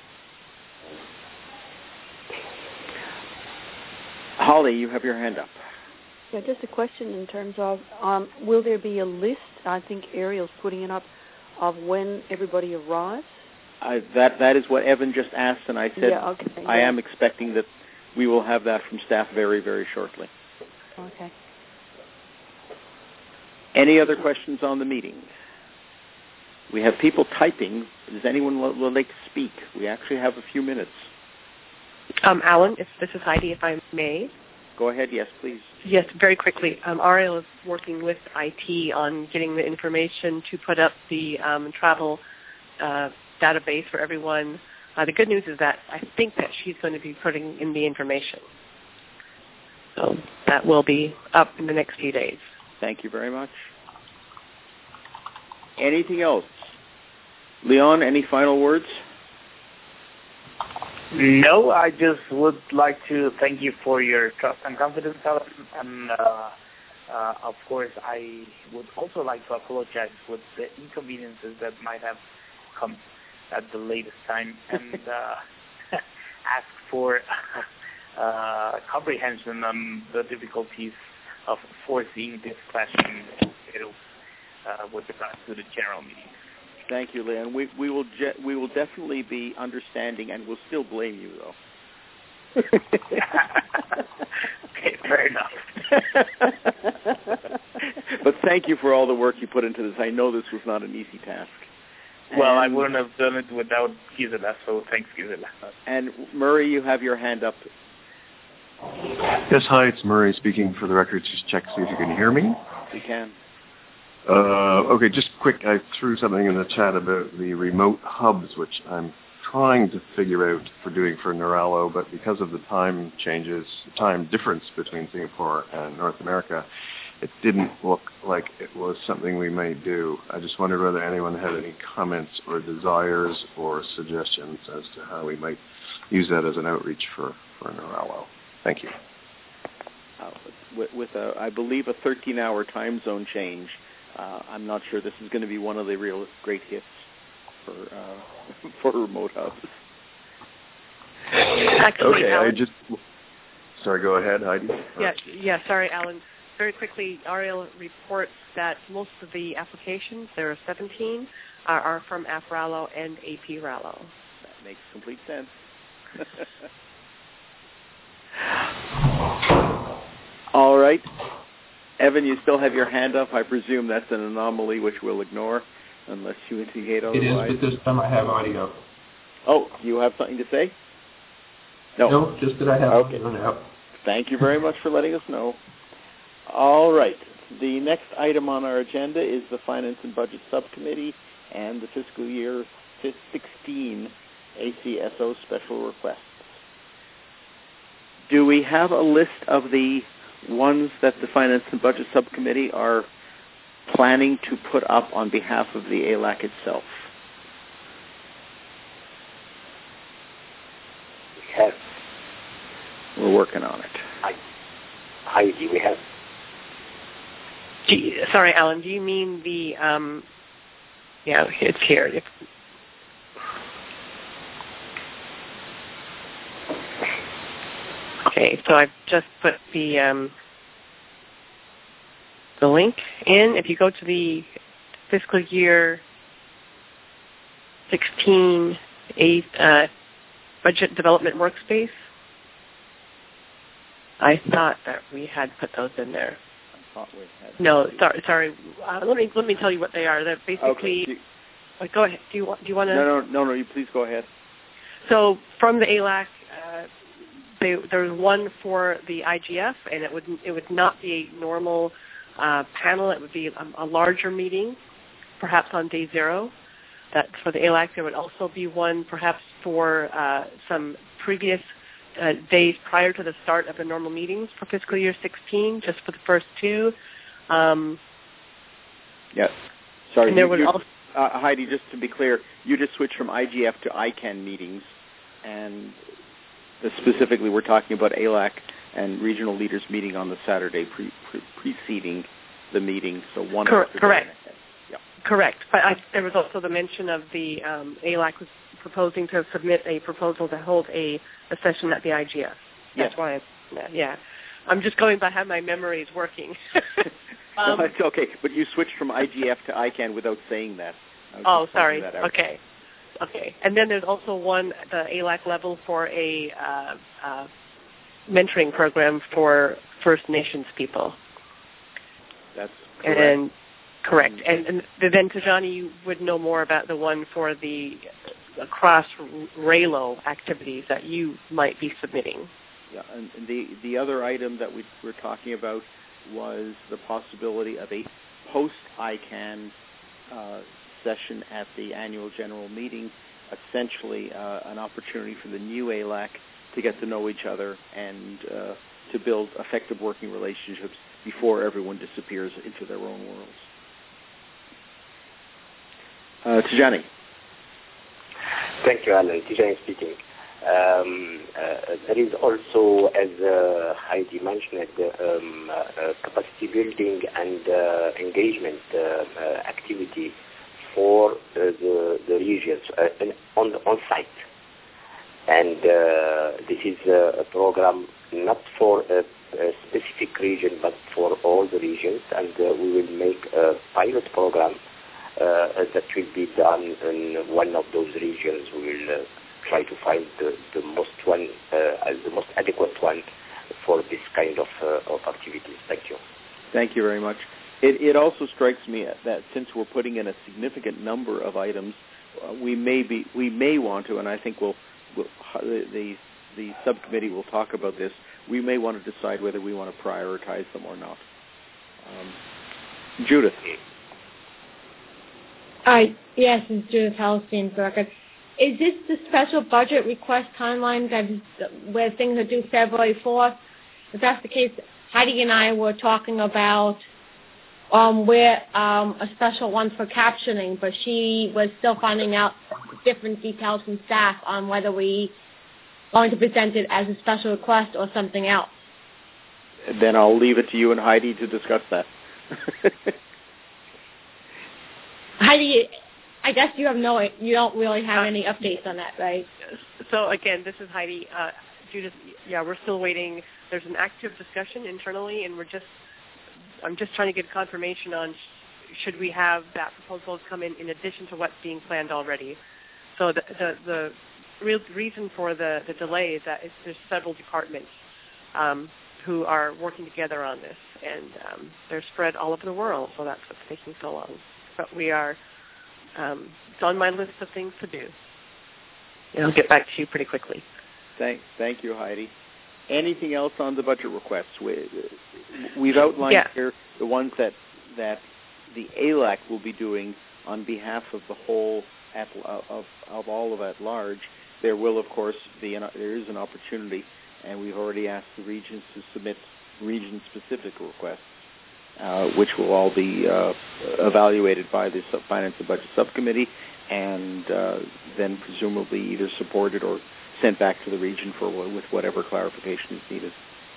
Speaker 2: Holly, you have your hand up.
Speaker 4: Yeah, just a question in terms of, um, will there be a list, I think Ariel's putting it up, of when everybody arrives?
Speaker 2: I, that that is what Evan just asked, and I said
Speaker 4: yeah, okay,
Speaker 2: I
Speaker 4: yeah.
Speaker 2: am expecting that we will have that from staff very, very shortly.
Speaker 4: Okay.
Speaker 2: Any other questions on the meeting? We have people typing. Does anyone would like to speak? We actually have a few minutes.
Speaker 7: Um, Alan, if this is Heidi, if I may.
Speaker 2: Go ahead. Yes, please.
Speaker 7: Yes, very quickly. Um, Ariel is working with I T on getting the information to put up the um, travel uh, database for everyone. Uh, the good news is that I think that she's going to be putting in the information. So that will be up in the next few days.
Speaker 2: Thank you very much. Anything else? Leon, any final words?
Speaker 10: No, I just would like to thank you for your trust and confidence, Alan. And, uh, uh, of course, I would also like to apologize for the inconveniences that might have come at the latest time and uh, ask for uh, comprehension on the difficulties of foreseeing this clashing schedule. uh, with regards to the general meeting.
Speaker 2: Thank you, Leon. We we will je- we will definitely be understanding, and we'll still blame you though.
Speaker 10: Okay, fair enough.
Speaker 2: But thank you for all the work you put into this. I know this was not an easy task.
Speaker 10: Well,
Speaker 2: and,
Speaker 10: I wouldn't have done it without Gisela, so thanks, Gisela.
Speaker 2: And Murray, you have your hand up.
Speaker 11: Yes, hi, it's Murray speaking. For the record, just check, see if you can hear me.
Speaker 2: We can.
Speaker 11: Uh, okay, just quick, I threw something in the chat about the remote hubs, which I'm trying to figure out for doing for Neurallo, but because of the time changes, time difference between Singapore and North America, it didn't look like it was something we may do. I just wondered whether anyone had any comments or desires or suggestions as to how we might use that as an outreach for, for Neurallo. Thank you.
Speaker 2: Uh, with, with a, I believe, a thirteen-hour time zone change, uh, I'm not sure this is going to be one of the real great hits for uh, for remote hubs.
Speaker 7: Actually,
Speaker 11: okay,
Speaker 7: Alan,
Speaker 11: I just. Sorry, go ahead, Heidi.
Speaker 7: Yeah, yeah. Sorry, Alan. Very quickly, Ariel reports that most of the applications, there are seventeen, are, are from AFRALO and A P RALO.
Speaker 2: That makes complete sense. All right. Evan, you still have your hand up. I presume that's an anomaly which we'll ignore unless you indicate otherwise.
Speaker 12: It is, but this time I have audio.
Speaker 2: Oh, you have something to say? No.
Speaker 12: No, just that I have
Speaker 2: okay.
Speaker 12: audio now.
Speaker 2: Thank you very much for letting us know. All right. The next item on our agenda is the Finance and Budget Subcommittee and the fiscal year sixteen A C S O special requests. Do we have a list of the ones that the Finance and Budget Subcommittee are planning to put up on behalf of the A L A C itself?
Speaker 8: We have.
Speaker 2: We're working on it.
Speaker 8: I, Heidi, we have.
Speaker 7: Do you, sorry, Alan, do you mean the, um, yeah, it's here. It's, okay, so I've just put the um, the link in. If you go to the fiscal year sixteen eight, uh, budget development workspace, I thought that we had put those in there. No, sorry. Sorry. Uh, let me let me tell you what they are. They're basically.
Speaker 2: Okay. You,
Speaker 7: uh, go ahead. Do you want? Do you want to?
Speaker 2: No, no, no, no. You please go ahead.
Speaker 7: So from the A L A C, uh, they, there's one for the I G F, and it would it would not be a normal uh, panel. It would be a, a larger meeting, perhaps on day zero. That for the A L A C, there would also be one perhaps for uh, some previous. Uh, days prior to the start of the normal meetings for fiscal year sixteen, just for the first two. Um,
Speaker 2: yes. Sorry.
Speaker 7: And there
Speaker 2: you,
Speaker 7: was
Speaker 2: you,
Speaker 7: also,
Speaker 2: uh, Heidi, just to be clear, you just switched from I G F to I CANN meetings, and the, specifically we're talking about A L A C and regional leaders meeting on the Saturday pre, pre, preceding the meeting. So one.
Speaker 7: Cor- correct.
Speaker 2: Yep.
Speaker 7: Correct. But I, there was also the mention of the um, A L A C was proposing to submit a proposal to hold a, a session at the I G F. That's
Speaker 2: yes.
Speaker 7: why, I, yeah. I'm just going by how my memory is working. um,
Speaker 2: no, it's okay, but you switched from I G F to I CANN without saying that.
Speaker 7: Oh, sorry. Okay. Okay. And then there's also one at the A L A C level for a uh, uh, mentoring program for First Nations people.
Speaker 2: That's correct.
Speaker 7: And correct. And, and then, Tajani, you would know more about the one for the across RALO activities that you might be submitting.
Speaker 2: Yeah, and the the other item that we were talking about was the possibility of a post-I CANN uh, session at the annual general meeting, essentially uh, an opportunity for the new A L A C to get to know each other and uh, to build effective working relationships before everyone disappears into their own worlds. Uh, Tajani.
Speaker 8: Thank you, Alan. Tijani speaking. Um, uh, there is also, as uh, Heidi mentioned, um, uh, capacity building and uh, engagement uh, uh, activity for uh, the, the regions uh, on the, on site. And uh, this is uh, a program not for a, a specific region, but for all the regions. And uh, we will make a pilot program uh, that will be done in one of those regions. We will uh, try to find the, the most one, uh, the most adequate one for this kind of, uh, of activities. Thank you.
Speaker 2: Thank you very much. It, it also strikes me that since we're putting in a significant number of items, uh, we may be we may want to, and I think we'll, we'll the, the the subcommittee will talk about this. We may want to decide whether we want to prioritize them or not. Um, Judith.
Speaker 13: Hi. Yes, it's Judith Halstein for record. Is this the special budget request timeline that is where things are due February fourth? If that's the case, Heidi and I were talking about um, where um, a special one for captioning, but she was still finding out different details from staff on whether we are going to present it as a special request or something else.
Speaker 2: Then I'll leave it to you and Heidi to discuss that.
Speaker 13: Heidi, I guess you have no, you don't really have any updates on that, right?
Speaker 7: So again, this is Heidi. Uh, Judith, yeah, we're still waiting. There's an active discussion internally, and we're just, I'm just trying to get confirmation on sh- should we have that proposal come in in addition to what's being planned already. So the the, the real reason for the, the delay is that it's, there's several departments um, who are working together on this, and um, they're spread all over the world, so that's what's taking so long. But we are, um, it's on my list of things to do. And I'll get back to you pretty quickly.
Speaker 2: Thank, thank you, Heidi. Anything else on the budget requests? We, we've outlined
Speaker 7: yeah.
Speaker 2: here the ones that that the A L A C will be doing on behalf of the whole at, of of all of at large. There will, of course, be an, there is an opportunity, and we've already asked the regions to submit region-specific requests, uh, which will all be uh, evaluated by the Finance and Budget Subcommittee, and uh, then presumably either supported or sent back to the region for with whatever clarification is needed.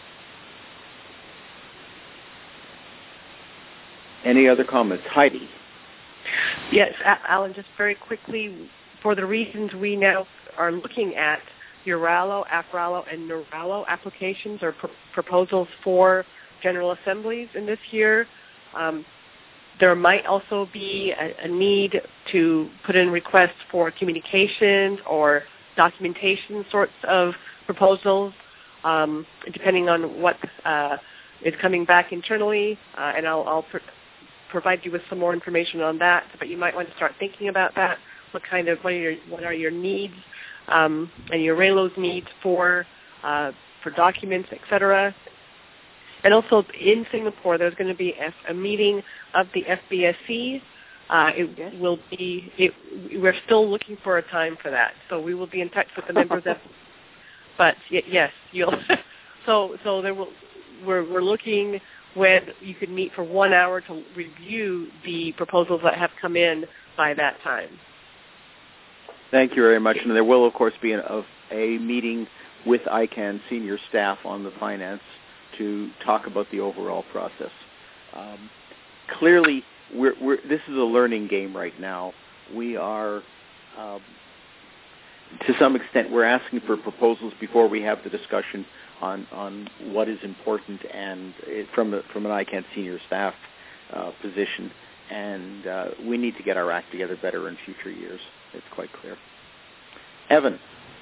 Speaker 2: Any other comments? Heidi?
Speaker 7: Yes, Alan, just very quickly, for the reasons we now are looking at, EURALO, AFRALO, and NERALO applications or pr- proposals for General Assemblies in this year. Um, there might also be a, a need to put in requests for communications or documentation sorts of proposals, um, depending on what uh, is coming back internally, uh, and I'll, I'll pr- provide you with some more information on that. But you might want to start thinking about that. What kind of what are your what are your needs um, and your EURALO's needs for uh, for documents, et cetera. And also in Singapore, there's going to be a, a meeting of the F B S C. Uh, it yes. will be. It, we're still looking for a time for that, so we will be in touch with the members. of, but y- yes, you'll. so so there will. We're we're looking when you could meet for one hour to review the proposals that have come in by that time.
Speaker 2: Thank you very much. And there will, of course, be an, a, a meeting with I CANN senior staff on the finance to talk about the overall process. Um, clearly. We're, we're, this is a learning game right now. We are, um, to some extent, we're asking for proposals before we have the discussion on, on what is important, and it, from a, from an I CANN senior staff uh, position. And uh, we need to get our act together better in future years. It's quite clear. Evan.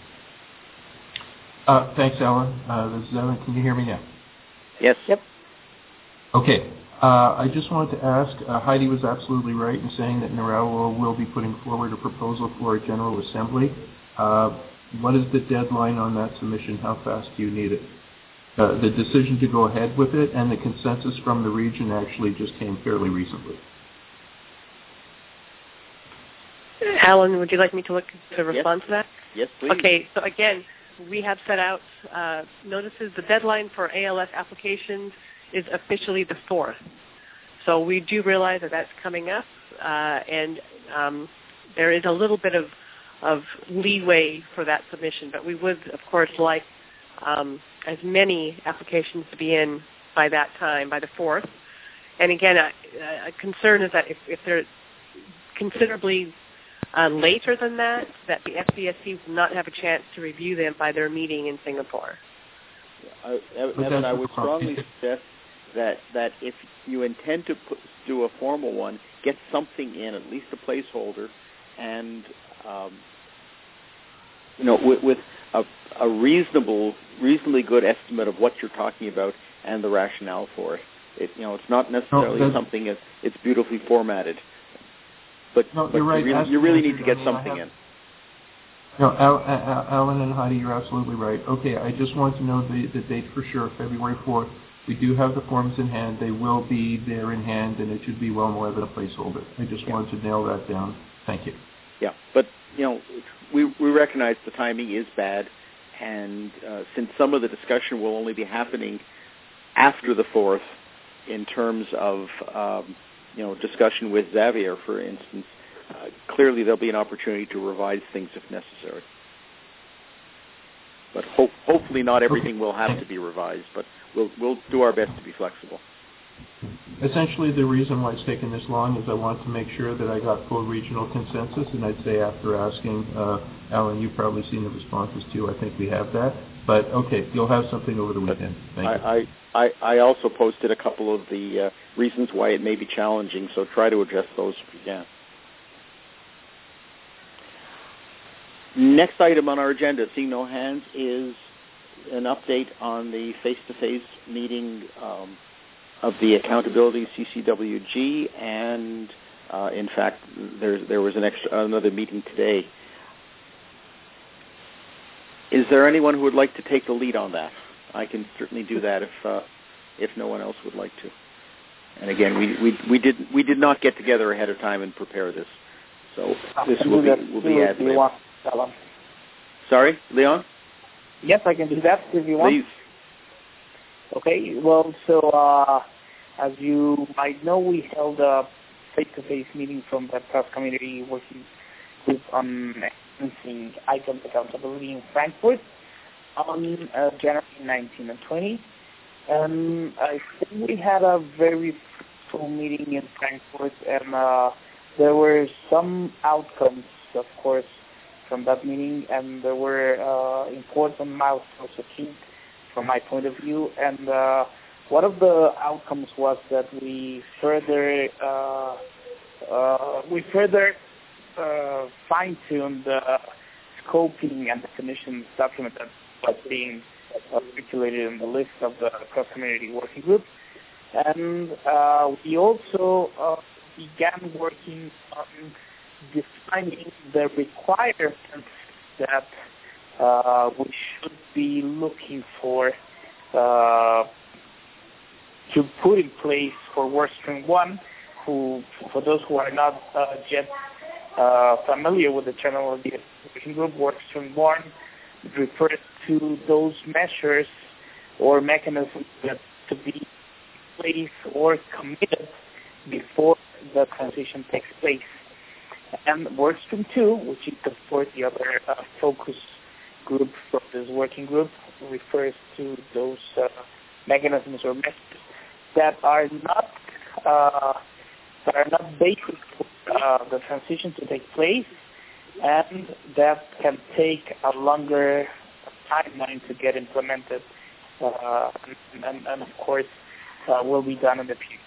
Speaker 12: Uh, thanks, Alan. Uh, this is Evan. Can you hear me now?
Speaker 2: Yes.
Speaker 7: Yep.
Speaker 12: Okay. Uh, I just wanted to ask, uh, Heidi was absolutely right in saying that NERALO will be putting forward a proposal for a General Assembly. Uh, what is the deadline on that submission? How fast do you need it? Uh, the decision to go ahead with it and the consensus from the region actually just came fairly recently.
Speaker 7: Alan, would you like me to look to respond
Speaker 2: yes.
Speaker 7: to that?
Speaker 2: Yes, please.
Speaker 7: Okay, so again, we have set out uh, notices. The deadline for A L S applications is officially the fourth. So we do realize that that's coming up, uh, and um, there is a little bit of, of leeway for that submission, but we would, of course, like um, as many applications to be in by that time, by the fourth. And again, a, a concern is that if, if they're considerably uh, later than that, that the F B S C will not have a chance to review them by their meeting in Singapore.
Speaker 2: I, Evan, I would strongly suggest that that if you intend to put, do a formal one, get something in, at least a placeholder, and um, you know, with, with a, a reasonable, reasonably good estimate of what you're talking about and the rationale for it. It you know, it's not necessarily
Speaker 12: no,
Speaker 2: something that it's beautifully formatted, but,
Speaker 12: no,
Speaker 2: but
Speaker 12: you're right.
Speaker 2: you, really, you really need to get something in.
Speaker 12: No, Al, Al, Alan and Heidi, you're absolutely right. Okay, I just want to know the, the date for sure, February fourth. We do have the forms in hand. They will be there in hand, and it should be well more than a placeholder. I just yeah. wanted to nail that down. Thank you.
Speaker 2: Yeah, but, you know, we, we recognize the timing is bad, and uh, since some of the discussion will only be happening after the fourth in terms of, um, you know, discussion with Xavier, for instance, Uh, clearly there'll be an opportunity to revise things if necessary. But ho- hopefully not everything will have to be revised, but we'll we'll do our best to be flexible.
Speaker 12: Essentially, the reason why it's taken this long is I want to make sure that I got full regional consensus, and I'd say after asking, uh, Alan, you've probably seen the responses too. I think we have that. But, okay, you'll have something over the weekend. Thank
Speaker 2: I,
Speaker 12: you.
Speaker 2: I, I, I also posted a couple of the uh, reasons why it may be challenging, so try to address those if you can. Next item on our agenda, seeing no hands, is an update on the face-to-face meeting um, of the Accountability C C W G, and uh, in fact, there there was an extra another meeting today. Is there anyone who would like to take the lead on that? I can certainly do that if uh, if no one else would like to. And again, we we we did we did not get together ahead of time and prepare this, so this will be will be ad lib. Sorry, Leon?
Speaker 10: Yes, I can do that if you want.
Speaker 2: Please.
Speaker 10: Okay, well, so uh, as you might know, we held a face-to-face meeting from the Trust Community Working Group on enhancing I C A P accountability in Frankfurt on uh, January nineteenth and twentieth. Um, I think we had a very full meeting in Frankfurt, and uh, there were some outcomes, of course, from that meeting, and there were uh, important milestones achieved from my point of view. And uh, one of the outcomes was that we further uh, uh, we further uh, fine-tuned the scoping and definitions document that was being articulated in the list of the cross-community working group. And uh, we also uh, began working on defining the requirements that uh, we should be looking for uh, to put in place for Workstream one, who, for those who are not uh, yet uh, familiar with the terminology of the working group, Workstream one refers to those measures or mechanisms that to be in place or committed before the transition takes place. And Workstream two, which is of course the other uh, focus group from this working group, refers to those uh, mechanisms or measures that are not uh, that are not basic for uh, the transition to take place, and that can take a longer timeline to get implemented, uh, and, and, and of course uh, will be done in the future.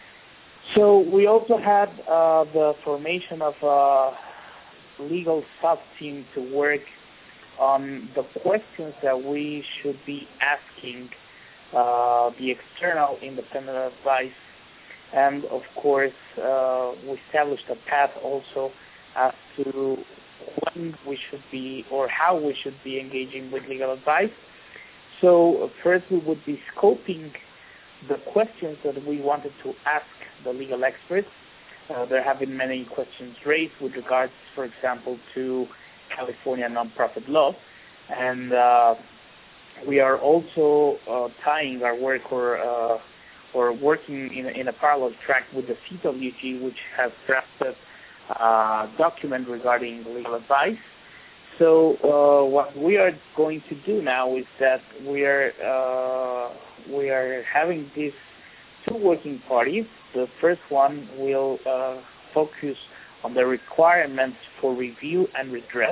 Speaker 10: So we also had uh, the formation of a legal sub-team to work on the questions that we should be asking uh, the external independent advice. And of course, uh, we established a path also as to when we should be or how we should be engaging with legal advice. So first we would be scoping the questions that we wanted to ask the legal experts. Uh, there have been many questions raised with regards, for example, to California nonprofit law. And uh, we are also uh, tying our work or uh, or working in, in a parallel track with the C W G, which has drafted a document regarding legal advice. So uh, what we are going to do now is that we are uh, we are having these two working parties. The first one will uh, focus on the requirements for review and redress,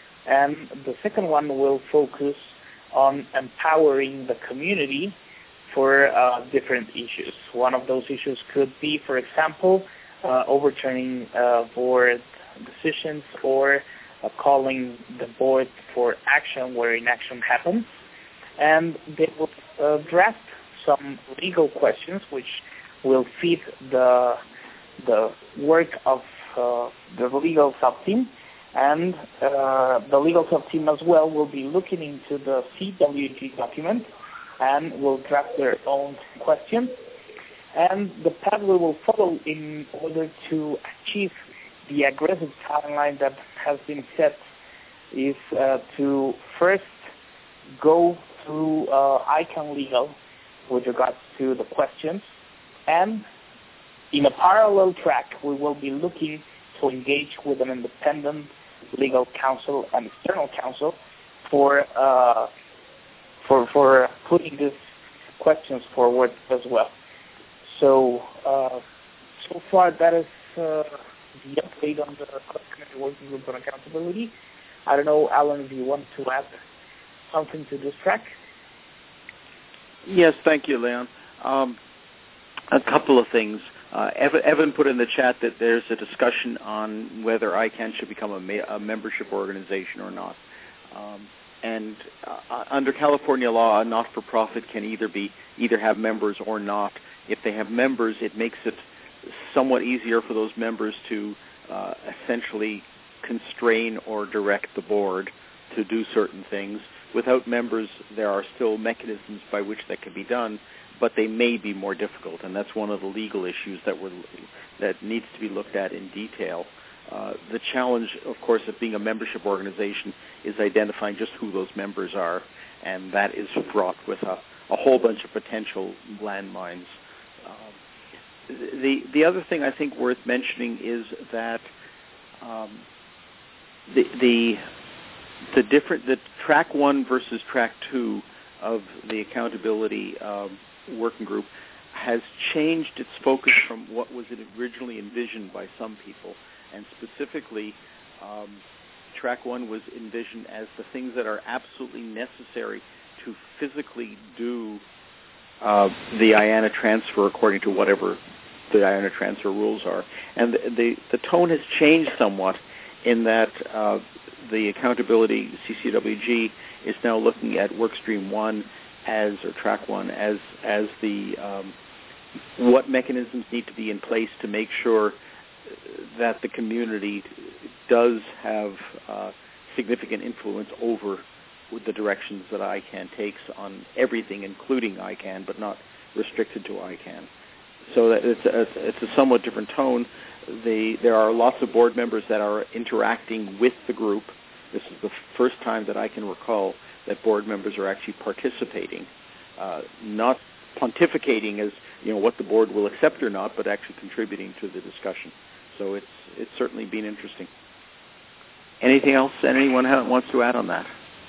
Speaker 10: and the second one will focus on empowering the community for uh, different issues. One of those issues could be, for example, uh, overturning uh, board decisions or uh, calling the board for action where inaction happens. And they will uh, draft some legal questions which will feed the the work of uh, the legal sub-team. And uh, the legal sub-team as well will be looking into the C W G document and will draft their own questions. And the path we will follow in order to achieve the aggressive timeline that has been set is uh, to first go through uh, ICANN Legal with regards to the questions, and in a parallel track we will be looking to engage with an independent legal counsel and external counsel for uh, for for putting these questions forward as well. So uh, so far that is uh, the update on the Cross-Committee Working Group on Accountability. I don't know, Alan, if you want to add something to this track.
Speaker 2: Yes, thank you, Leon. Um, a couple of things. Uh, Evan, Evan put in the chat that there's a discussion on whether ICANN should become a, ma- a membership organization or not. Um, and uh, under California law, a not-for-profit can either be either have members or not. If they have members, it makes it somewhat easier for those members to uh, essentially constrain or direct the board to do certain things. Without members, there are still mechanisms by which that can be done, but they may be more difficult, and that's one of the legal issues that we're, that needs to be looked at in detail. Uh, the challenge, of course, of being a membership organization is identifying just who those members are, and that is fraught with a, a whole bunch of potential landmines. Uh, the the other thing I think worth mentioning is that um, the the the different the track one versus track two of the accountability um, working group has changed its focus from what was originally envisioned by some people, and specifically um, track one was envisioned as the things that are absolutely necessary to physically do uh, the I A N A transfer according to whatever the I A N A transfer rules are. And the the, the tone has changed somewhat in that uh, the accountability C C W G is now looking at workstream one as, or track one, as as the um, what mechanisms need to be in place to make sure that the community does have uh, significant influence over the directions that I CANN takes on everything, including I CANN, but not restricted to I CANN. So that it's a, it's a somewhat different tone. The, there are lots of board members that are interacting with the group. This is the first time that I can recall that board members are actually participating, uh, not pontificating as you know what the board will accept or not, but actually contributing to the discussion. So it's it's certainly been interesting. Anything else anyone ha- wants to add on that?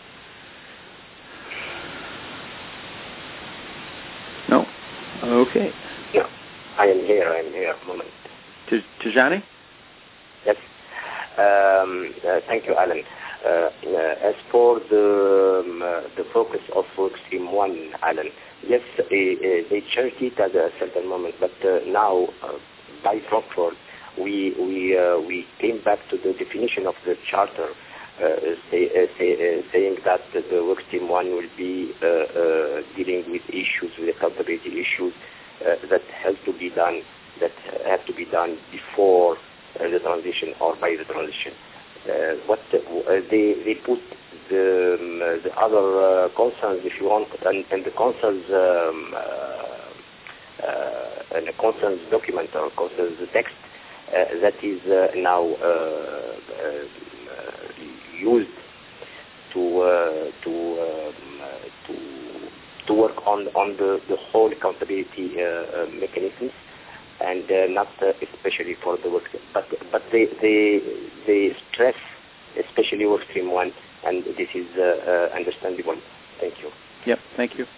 Speaker 2: No? Okay.
Speaker 8: No, I am here. I am here. Moment.
Speaker 2: Tijani?
Speaker 8: Yes. Um, uh, thank you, Alan. Uh, uh, as for the um, uh, the focus of workstream one, Alan, yes, uh, uh, they changed it at a certain moment, but uh, now uh, by Frankfurt, we we uh, we came back to the definition of the charter, uh, say, uh, say, uh, saying that the workstream one will be uh, uh, dealing with issues, with accountability issues uh, that has to be done, that have to be done before uh, the transition or by the transition. Uh, what uh, they they put the um, uh, the other uh, concerns, if you want, and, and the concerns um, uh, uh, and the concerns document or concerns text uh, that is uh, now uh, uh, used to uh, to um, uh, to to work on on the, the whole accountability uh, uh, mechanisms. And uh, not uh, especially for the work, but but they they they stress especially workstream one, and this is uh, uh, understandable. Thank you.
Speaker 2: Yep, thank you.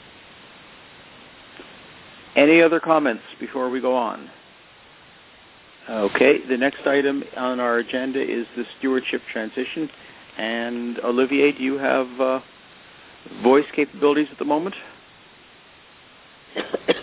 Speaker 2: Any other comments before we go on? Okay, the next item on our agenda is the stewardship transition. And Olivier, do you have uh, voice capabilities at the moment?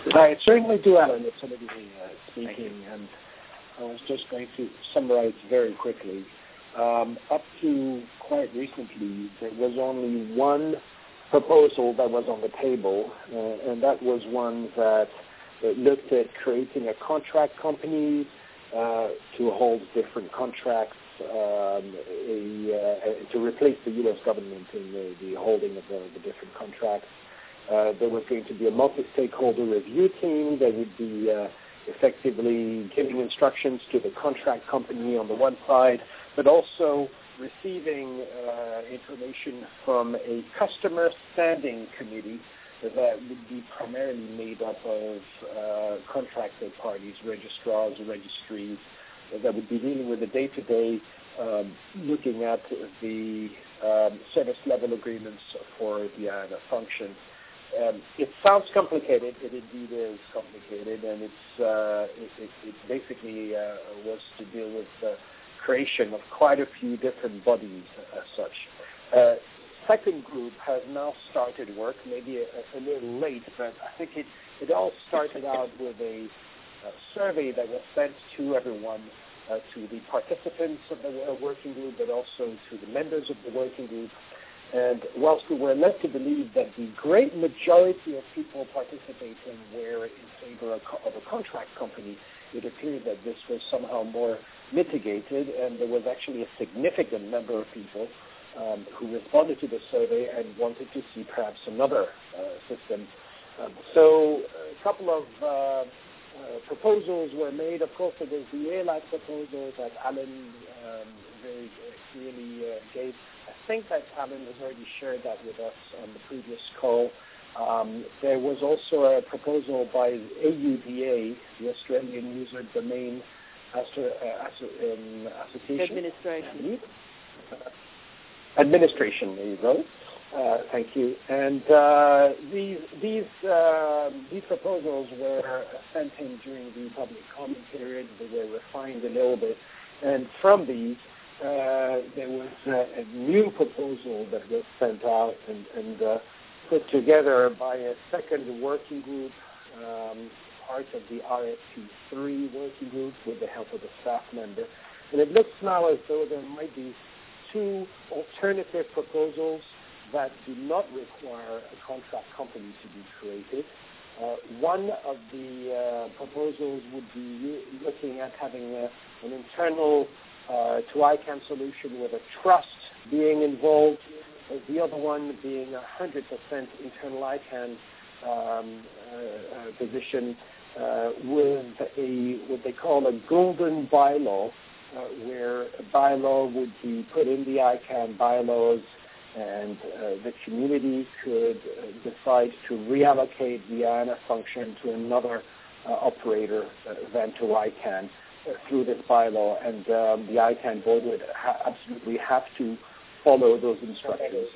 Speaker 3: I certainly do, Alan. It's Olivier uh, speaking, and I was just going to summarize very quickly. Um, up to quite recently, there was only one proposal that was on the table, uh, and that was one that uh, looked at creating a contract company uh, to hold different contracts, um, a, uh, to replace the U S government in the, the holding of the, the different contracts. Uh, there was going to be a multi-stakeholder review team that would be uh, effectively giving instructions to the contract company on the one side, but also receiving uh, information from a customer standing committee that would be primarily made up of uh, contracted parties, registrars, registries, that would be dealing with the day-to-day, um, looking at the um, service level agreements for the I N A function. Um, it sounds complicated. It indeed is complicated, and it's uh, it, it, it basically uh, was to deal with the creation of quite a few different bodies as such. Uh, second group has now started work, maybe a, a little late, but I think it, it all started out with a, a survey that was sent to everyone, uh, to the participants of the uh, working group, but also to the members of the working group. And whilst we were led to believe that the great majority of people participating were in favor of a contract company, it appeared that this was somehow more mitigated, and there was actually a significant number of people um, who responded to the survey and wanted to see perhaps another uh, system. Um, so a couple of uh, uh, proposals were made. Of course, there was the A L A C proposal that Alan um, very clearly uh, gave. I think that Alan has already shared that with us on the previous call. Um, there was also a proposal by A U D A, the Australian User Domain Astro, uh, Asso- um, Association.
Speaker 4: Administration.
Speaker 3: Uh, administration, there you go. Uh, thank you. And uh, these these uh, these proposals were sent in during the public comment period. They were refined a little bit, and from these, uh, there was uh, a new proposal that was sent out and, and uh, put together by a second working group, um, part of the R S P three working group with the help of the staff member. And it looks now as though there might be two alternative proposals that do not require a contract company to be created. Uh, one of the uh, proposals would be looking at having a, an internal uh, to I CANN solution with a trust being involved. Uh, the other one being a one hundred percent internal I CANN um, uh, uh, position uh, with a what they call a golden bylaw, uh, where a bylaw would be put in the I CANN bylaws, and uh, the community could uh, decide to reallocate the I N A function to another uh, operator uh, than to I CANN uh, through this bylaw, and um, the I CANN board would ha- absolutely have to follow those instructions.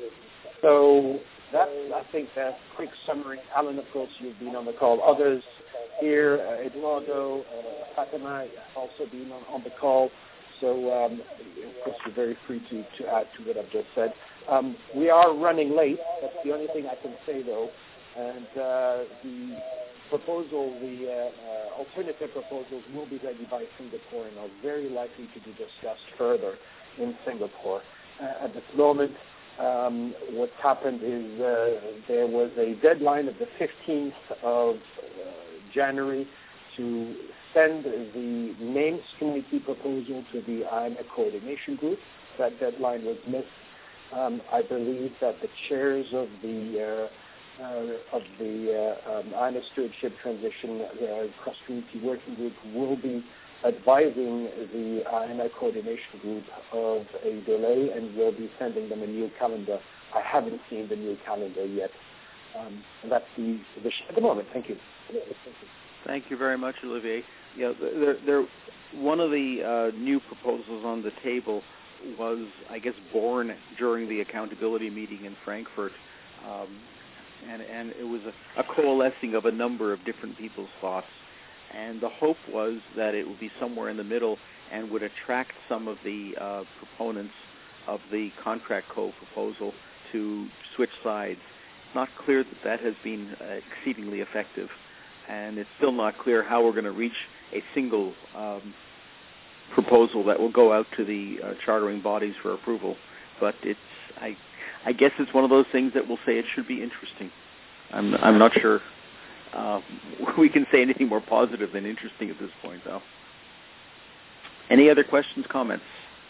Speaker 3: So that's, I think, a quick summary. Alan, of course, you've been on the call. Others here, uh, Eduardo, uh, Fatima, have also been on, on the call. So, um, of course, you're very free to, to add to what I've just said. Um, we are running late. That's the only thing I can say, though. And uh, the proposal, the uh, uh, alternative proposals will be ready by Singapore and are very likely to be discussed further in Singapore. Uh, at this moment, um, what's happened is uh, there was a deadline of the fifteenth of uh, January to send the names committee proposal to the I N A coordination group. That deadline was missed. Um, I believe that the chairs of the uh, uh, of the uh, um, I N A stewardship transition uh, cross-community working group will be advising the I N A coordination group of a delay and will be sending them a new calendar. I haven't seen the new calendar yet. Um, and that's the position at the moment. Thank you.
Speaker 2: Thank you very much, Olivier. Yeah, there, there, one of the uh, new proposals on the table was, I guess, born during the accountability meeting in Frankfurt, um, and, and it was a, a coalescing of a number of different people's thoughts. And the hope was that it would be somewhere in the middle and would attract some of the uh, proponents of the contract co-proposal to switch sides. It's not clear that that has been uh, exceedingly effective. and it's still not clear how we're going to reach a single um, proposal that will go out to the uh, chartering bodies for approval. But it's, I, I guess it's one of those things that we'll say it should be interesting. I'm, I'm not sure uh, we can say anything more positive than interesting at this point, though. Any other questions, comments?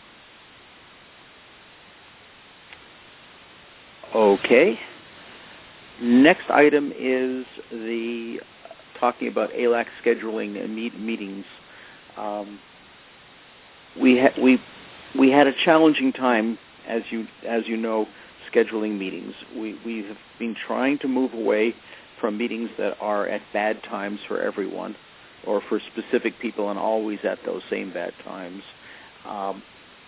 Speaker 2: Okay. Next item is the talking about A L A C scheduling and meet, meetings. Um, we ha- we we had a challenging time, as you as you know, scheduling meetings. We we have been trying to move away from meetings that are at bad times for everyone, or for specific people, and always at those same bad times. Um,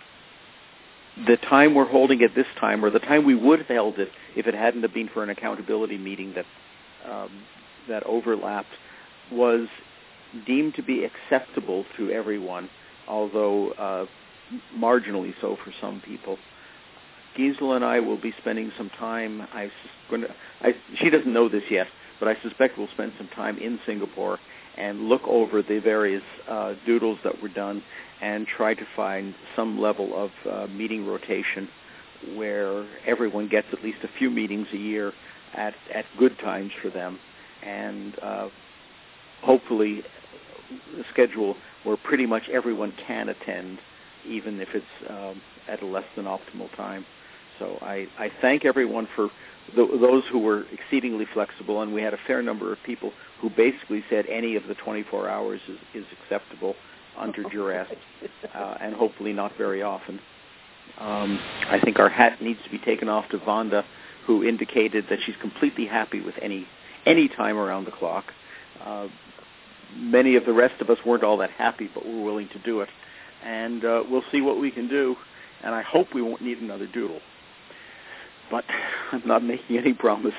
Speaker 2: the time we're holding it this time, or the time we would have held it if it hadn't have been for an accountability meeting that um, that overlapped, was deemed to be acceptable to everyone, although uh, marginally so for some people. Gisela and I will be spending some time. I, going to, I she doesn't know this yet, but I suspect we'll spend some time in Singapore and look over the various uh, doodles that were done and try to find some level of uh, meeting rotation where everyone gets at least a few meetings a year at, at good times for them, and uh, hopefully a schedule where pretty much everyone can attend, even if it's um, at a less than optimal time. So I, I thank everyone for th- those who were exceedingly flexible, and we had a fair number of people who basically said any of the twenty-four hours is, is acceptable under duress, uh, and hopefully not very often. Um, I think our hat needs to be taken off to Vonda, who indicated that she's completely happy with any any time around the clock. Uh, many of the rest of us weren't all that happy, but we're willing to do it. And uh, we'll see what we can do, and I hope we won't need another doodle. But I'm not making any promises.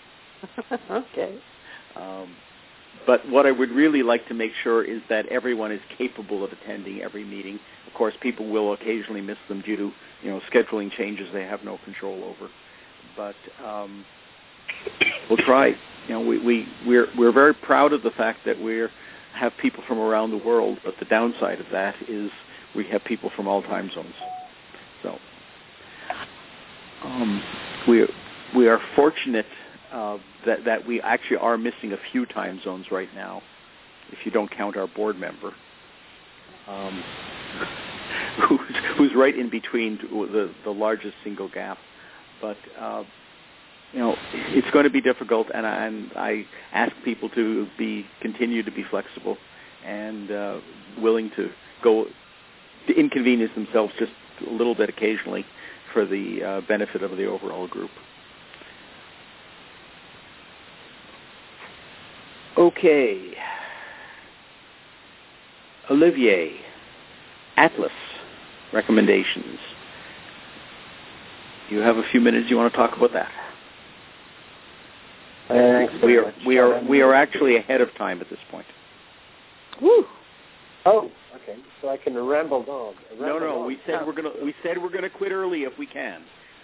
Speaker 4: Okay.
Speaker 2: Um, but what I would really like to make sure is that everyone is capable of attending every meeting. Of course, people will occasionally miss them due to, you know, scheduling changes they have no control over. But um, we'll try. You know, we, we we're we're very proud of the fact that we have people from around the world. But the downside of that is we have people from all time zones. So um, we we are fortunate uh, that that we actually are missing a few time zones right now, if you don't count our board member, um, who's, who's right in between the the largest single gap. But uh, you know, it's going to be difficult, and I, and I ask people to be continue to be flexible and uh, willing to go to inconvenience themselves just a little bit occasionally for the uh, benefit of the overall group. Okay. Olivier, Atlas recommendations. You have a few minutes. You want to talk about that?
Speaker 3: Thanks.
Speaker 2: We are we are we are actually ahead of time at this point.
Speaker 3: Woo! Oh, okay. So I can ramble on. Ramble
Speaker 2: no, no.
Speaker 3: on.
Speaker 2: We said we're gonna we said we're gonna quit early if we can.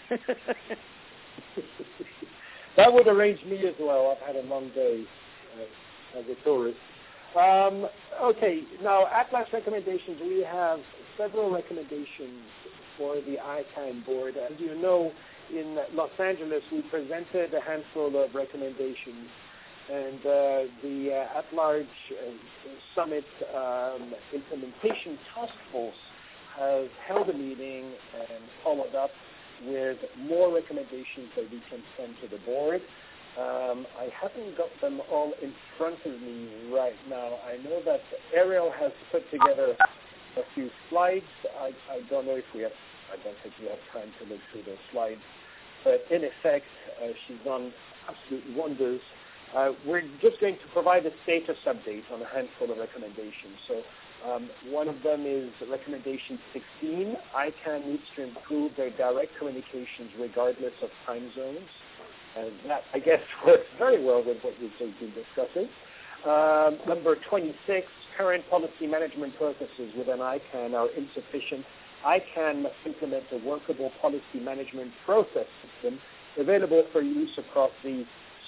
Speaker 3: That would arrange me as well. I've had a long day uh, as a tourist. Um, okay. Now, Atlas recommendations. We have several recommendations for the I CANN board. As you know, in Los Angeles, we presented a handful of recommendations, and uh, the uh, at-large uh, summit um, implementation task force has held a meeting and followed up with more recommendations that we can send to the board. Um, I haven't got them all in front of me right now. I know that Ariel has put together a few slides. I, I don't know if we have, I don't think we have time to look through those slides. But in effect, uh, she's done absolute wonders. Uh, we're just going to provide a status update on a handful of recommendations. So um, one of them is recommendation sixteen. I CANN needs to improve their direct communications regardless of time zones. And that, I guess, works very well with what we've just been discussing. Um, number twenty-six, current policy management processes within I CANN are insufficient. I CANN must implement a workable policy management process system available for use across the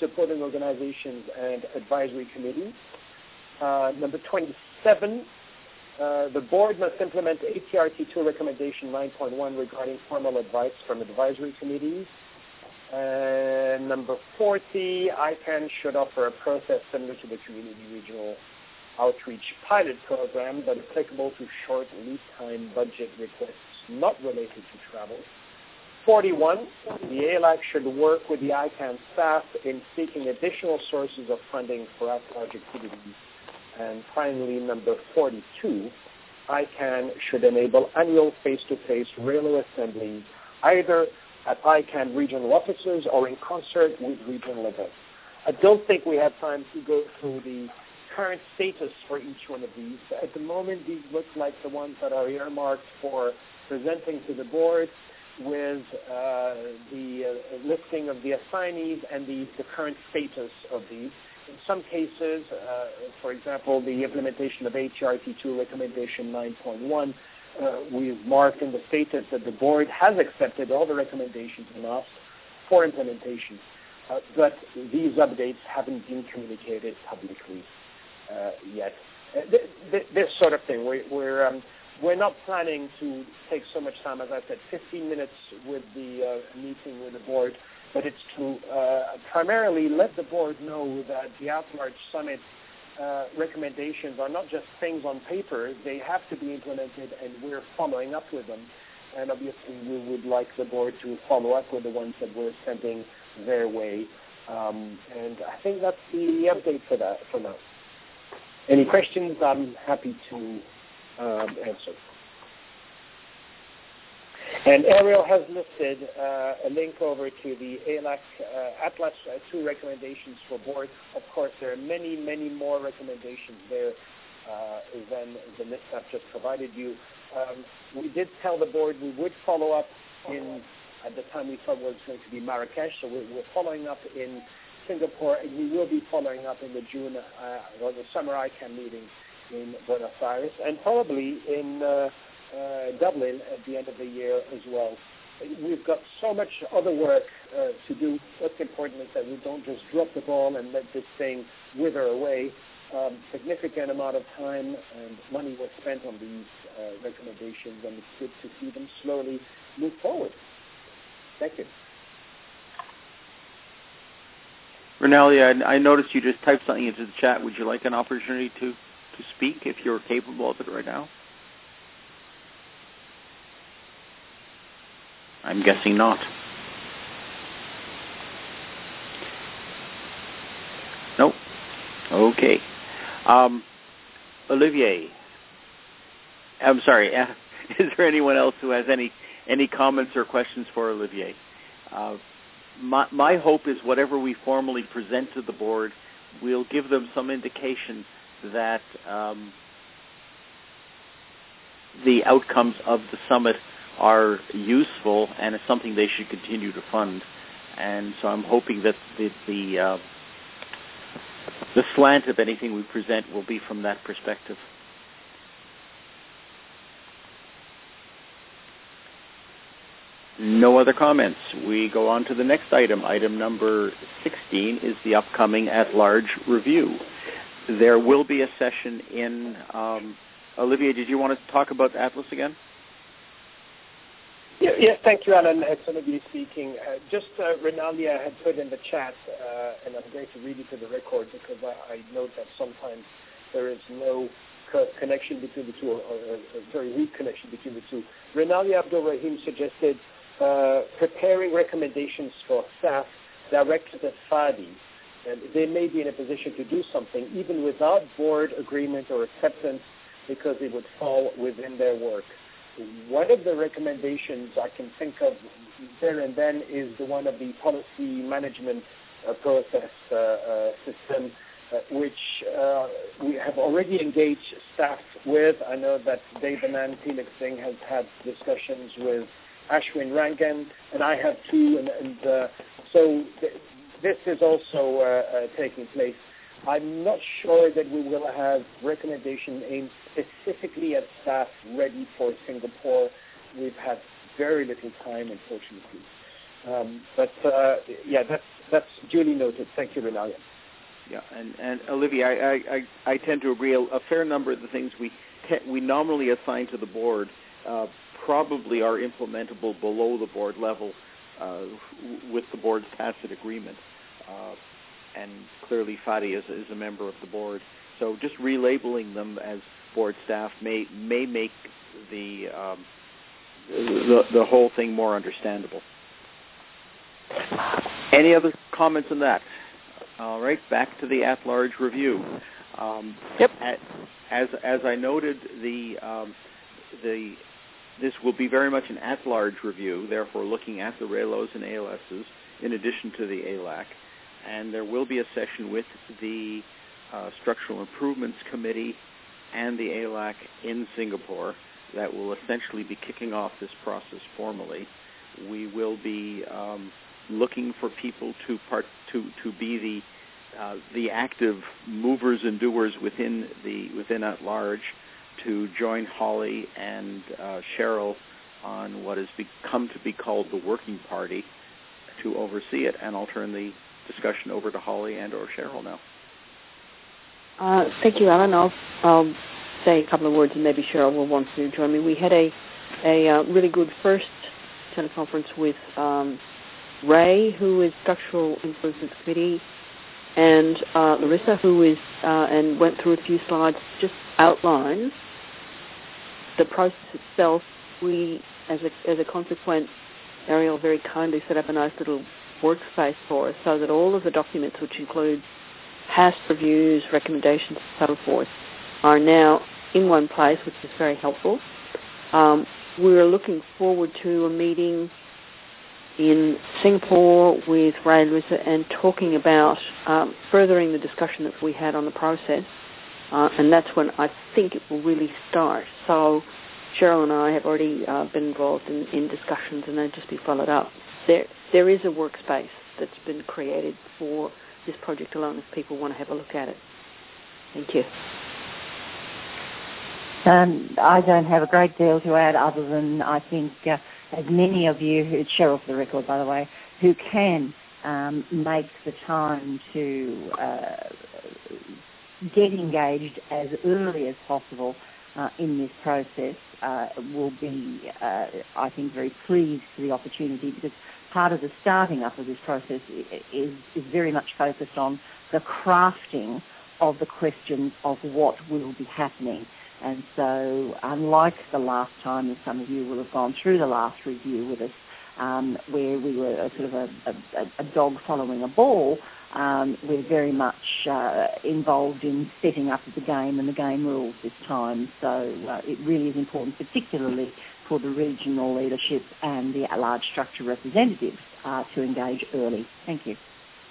Speaker 3: supporting organizations and advisory committees. Uh, number twenty-seven, uh, the board must implement A T R T two recommendation nine point one regarding formal advice from advisory committees. And number forty, I CANN should offer a process similar to the community regional outreach pilot program, but applicable to short lead time budget requests not related to travel. forty-one, the A L A C should work with the I CANN staff in seeking additional sources of funding for at-large activities. And finally, number forty-two, I CANN should enable annual face-to-face railway assemblies, either at I CANN regional offices or in concert with regional events. I don't think we have time to go through the current status for each one of these. At the moment, these look like the ones that are earmarked for presenting to the board, with uh, the uh, listing of the assignees and the, the current status of these. In some cases, uh, for example, the implementation of A T R T two recommendation nine point one, uh, we've marked in the status that the board has accepted all the recommendations and asked for implementation. Uh, but these updates haven't been communicated publicly uh, yet. Uh, th- th- this sort of thing, we're, we're um, We're not planning to take so much time, as I said, fifteen minutes with the uh, meeting with the board, but it's to uh, primarily let the board know that the At-Large Summit uh, recommendations are not just things on paper. They have to be implemented, and we're following up with them. And obviously, we would like the board to follow up with the ones that we're sending their way. Um, and I think that's the update for that for now. Any questions? I'm happy to Um, answer. And Ariel has listed uh, a link over to the A L A C uh, Atlas uh, two recommendations for board. Of course, there are many, many more recommendations there uh, than the list I've just provided you. Um, we did tell the board we would follow up in, at the time we thought it was going to be Marrakesh, so we're, we're following up in Singapore, and we will be following up in the June uh, or the summer I CANN meeting in Buenos Aires, and probably in uh, uh, Dublin at the end of the year as well. We've got so much other work uh, to do. What's important is that we don't just drop the ball and let this thing wither away. Um, significant amount of time and money was spent on these uh, recommendations, and it's good to see them slowly move forward. Thank you.
Speaker 2: Renalia, I, I noticed you just typed something into the chat. Would you like an opportunity to to speak if you're capable of it right now? I'm guessing not. Nope. Okay. Um, Olivier, I'm sorry, uh, is there anyone else who has any, any comments or questions for Olivier? Uh, my, my hope is whatever we formally present to the board, we'll give them some indication that um, the outcomes of the summit are useful and it's something they should continue to fund. And so I'm hoping that the the, uh, the slant of anything we present will be from that perspective. No other comments. We go on to the next item. Item number sixteen is the upcoming at-large review. There will be a session in, um, Olivier, did you want to talk about Atlas again?
Speaker 3: Yeah, yes, thank you, Alan. It's Olivier speaking. Uh, just uh, Renalia had put in the chat, uh, and I'm going to read it to the record because I, I note that sometimes there is no co- connection between the two, or, or a very weak connection between the two. Renalia Abdul Rahim suggested uh, preparing recommendations for staff directed at FADI. And they may be in a position to do something even without board agreement or acceptance because it would fall within their work. One of the recommendations I can think of there and then is the one of the policy management uh, process uh, uh, system, uh, which uh, we have already engaged staff with. I know that Dave Anand Felix Singh has had discussions with Ashwin Rangan, and I have too, and, and uh, so th- this is also uh, uh, taking place. I'm not sure that we will have recommendations aimed specifically at staff ready for Singapore. We've had very little time, unfortunately. Um, but uh, yeah, that's that's duly noted. Thank you, Renalia.
Speaker 2: Yeah, and, and Olivia, I, I, I tend to agree. A, a fair number of the things we te- we nominally assign to the board uh, probably are implementable below the board level uh, with the board's tacit agreement. Uh, and clearly Fadi is, is a member of the board. So just relabeling them as board staff may may make the um, the, the whole thing more understandable. Any other comments on that? All right, back to the at-large review. Um,
Speaker 4: yep.
Speaker 2: As as I noted, the um, the this will be very much an at-large review, therefore looking at the R E L Os and A L Ss in addition to the A L A C. And there will be a session with the uh, Structural Improvements Committee and the A L A C in Singapore that will essentially be kicking off this process formally. We will be um, looking for people to part to to be the uh, the active movers and doers within the within at large, to join Holly and uh, Cheryl on what has become to be called the Working Party to oversee it. And I'll turn the discussion over to Holly and or Cheryl now.
Speaker 4: Uh, thank you, Alan. I'll, I'll say a couple of words, and maybe Cheryl will want to join me. We had a a uh, really good first teleconference with um, Ray, who is Structural Improvements Committee, and uh, Larissa, who is uh, and went through a few slides, just outlines the process itself. We, as a as a consequence, Ariel very kindly set up a nice little workspace for us, so that all of the documents, which include past reviews, recommendations, and so forth, are now in one place, which is very helpful. Um, we're looking forward to a meeting in Singapore with Ray and Larissa and talking about um, furthering the discussion that we had on the process, uh, and that's when I think it will really start. So Cheryl and I have already uh, been involved in, in discussions, and they'll just be followed up. There, there is a workspace that's been created for this project alone if people want to have a look at it. Thank you.
Speaker 5: Um, I don't have a great deal to add other than I think uh, as many of you, it's Cheryl for the record, by the way, who can um, make the time to uh, get engaged as early as possible uh, in this process uh, will be, uh, I think, very pleased for the opportunity, because part of the starting up of this process is, is very much focused on the crafting of the questions of what will be happening. And so, unlike the last time, and some of you will have gone through the last review with us, um, where we were a sort of a, a, a dog following a ball, um, we're very much uh, involved in setting up the game and the game rules this time. So uh, it really is important, particularly for the regional leadership and the large structure representatives, uh, to engage early. Thank you.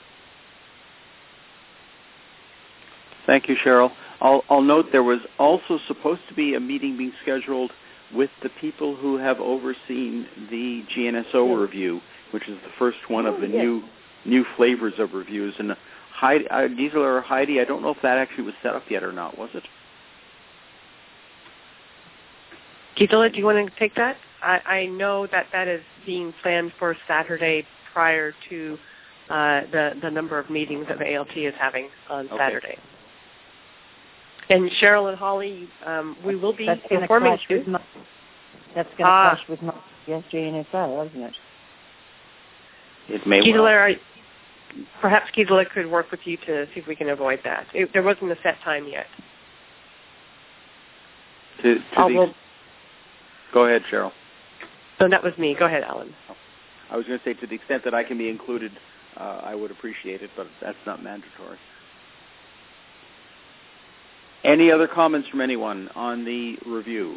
Speaker 2: Thank you, Cheryl. I'll, I'll note there was also supposed to be a meeting being scheduled with the people who have overseen the G N S O yes. review, which is the first one oh, of the yes. new new flavors of reviews. And Heidi, uh, Gisela or Heidi, I don't know if that actually was set up yet or not, was it?
Speaker 7: Gisela, do you want to take that? I, I know that that is being planned for Saturday prior to uh, the, the number of meetings that the A L T is having on okay. Saturday. And Cheryl and Holly, um, we will be
Speaker 5: that's
Speaker 7: informing you.
Speaker 5: My, that's going to uh, clash with my yes, G N S O, isn't it?
Speaker 2: It may
Speaker 7: Gisela,
Speaker 2: well.
Speaker 7: are, perhaps Gisela could work with you to see if we can avoid that. It, there wasn't a set time yet.
Speaker 2: To, to the, go ahead, Cheryl.
Speaker 7: So that was me. Go ahead, Alan.
Speaker 2: I was going to say, to the extent that I can be included, uh, I would appreciate it, but that's not mandatory. Any other comments from anyone on the review?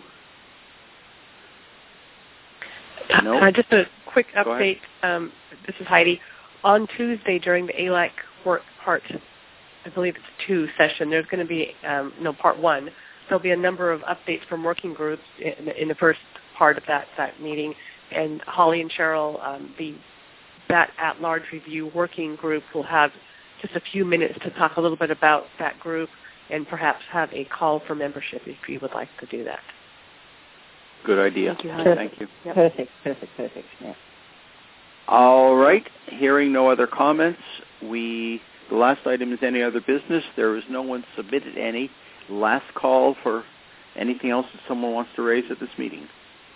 Speaker 2: No?
Speaker 7: Uh, just a quick update. Um, this is Heidi. On Tuesday during the A L A C work part, I believe it's two session, there's going to be, um, no, part one. There'll be a number of updates from working groups in, in the first part of that, that meeting. And Holly and Cheryl, um, the that at-large review working group will have just a few minutes to talk a little bit about that group, and perhaps have a call for membership if you would like to do that.
Speaker 2: Good idea.
Speaker 5: Thank you.
Speaker 2: Thank you.
Speaker 5: Yep. Perfect, perfect, perfect. Yeah.
Speaker 2: All right. Hearing no other comments, we the last item is any other business. There is no one submitted any. Last call for anything else that someone wants to raise at this meeting.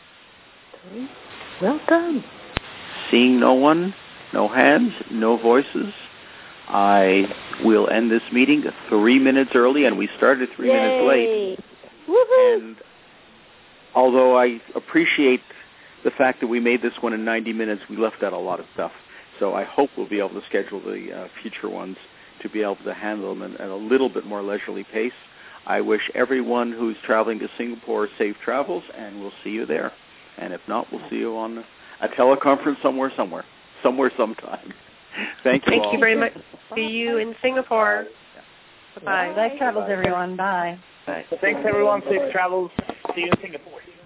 Speaker 1: Well done.
Speaker 2: Seeing no one, no hands, no voices, I will end this meeting three minutes early, and we started three
Speaker 13: Yay.
Speaker 2: minutes late.
Speaker 13: Woohoo.
Speaker 2: And although I appreciate the fact that we made this one in ninety minutes, we left out a lot of stuff. So I hope we'll be able to schedule the uh, future ones to be able to handle them at a little bit more leisurely pace. I wish everyone who's traveling to Singapore safe travels, and we'll see you there. And if not, we'll see you on a teleconference somewhere, somewhere, somewhere, sometime. Thank you
Speaker 7: Thank
Speaker 2: all.
Speaker 7: you very much. See you in Singapore. Bye-bye.
Speaker 14: Safe travels, everyone. Bye.
Speaker 2: Bye.
Speaker 10: Thanks, everyone. Safe travels. See you in Singapore.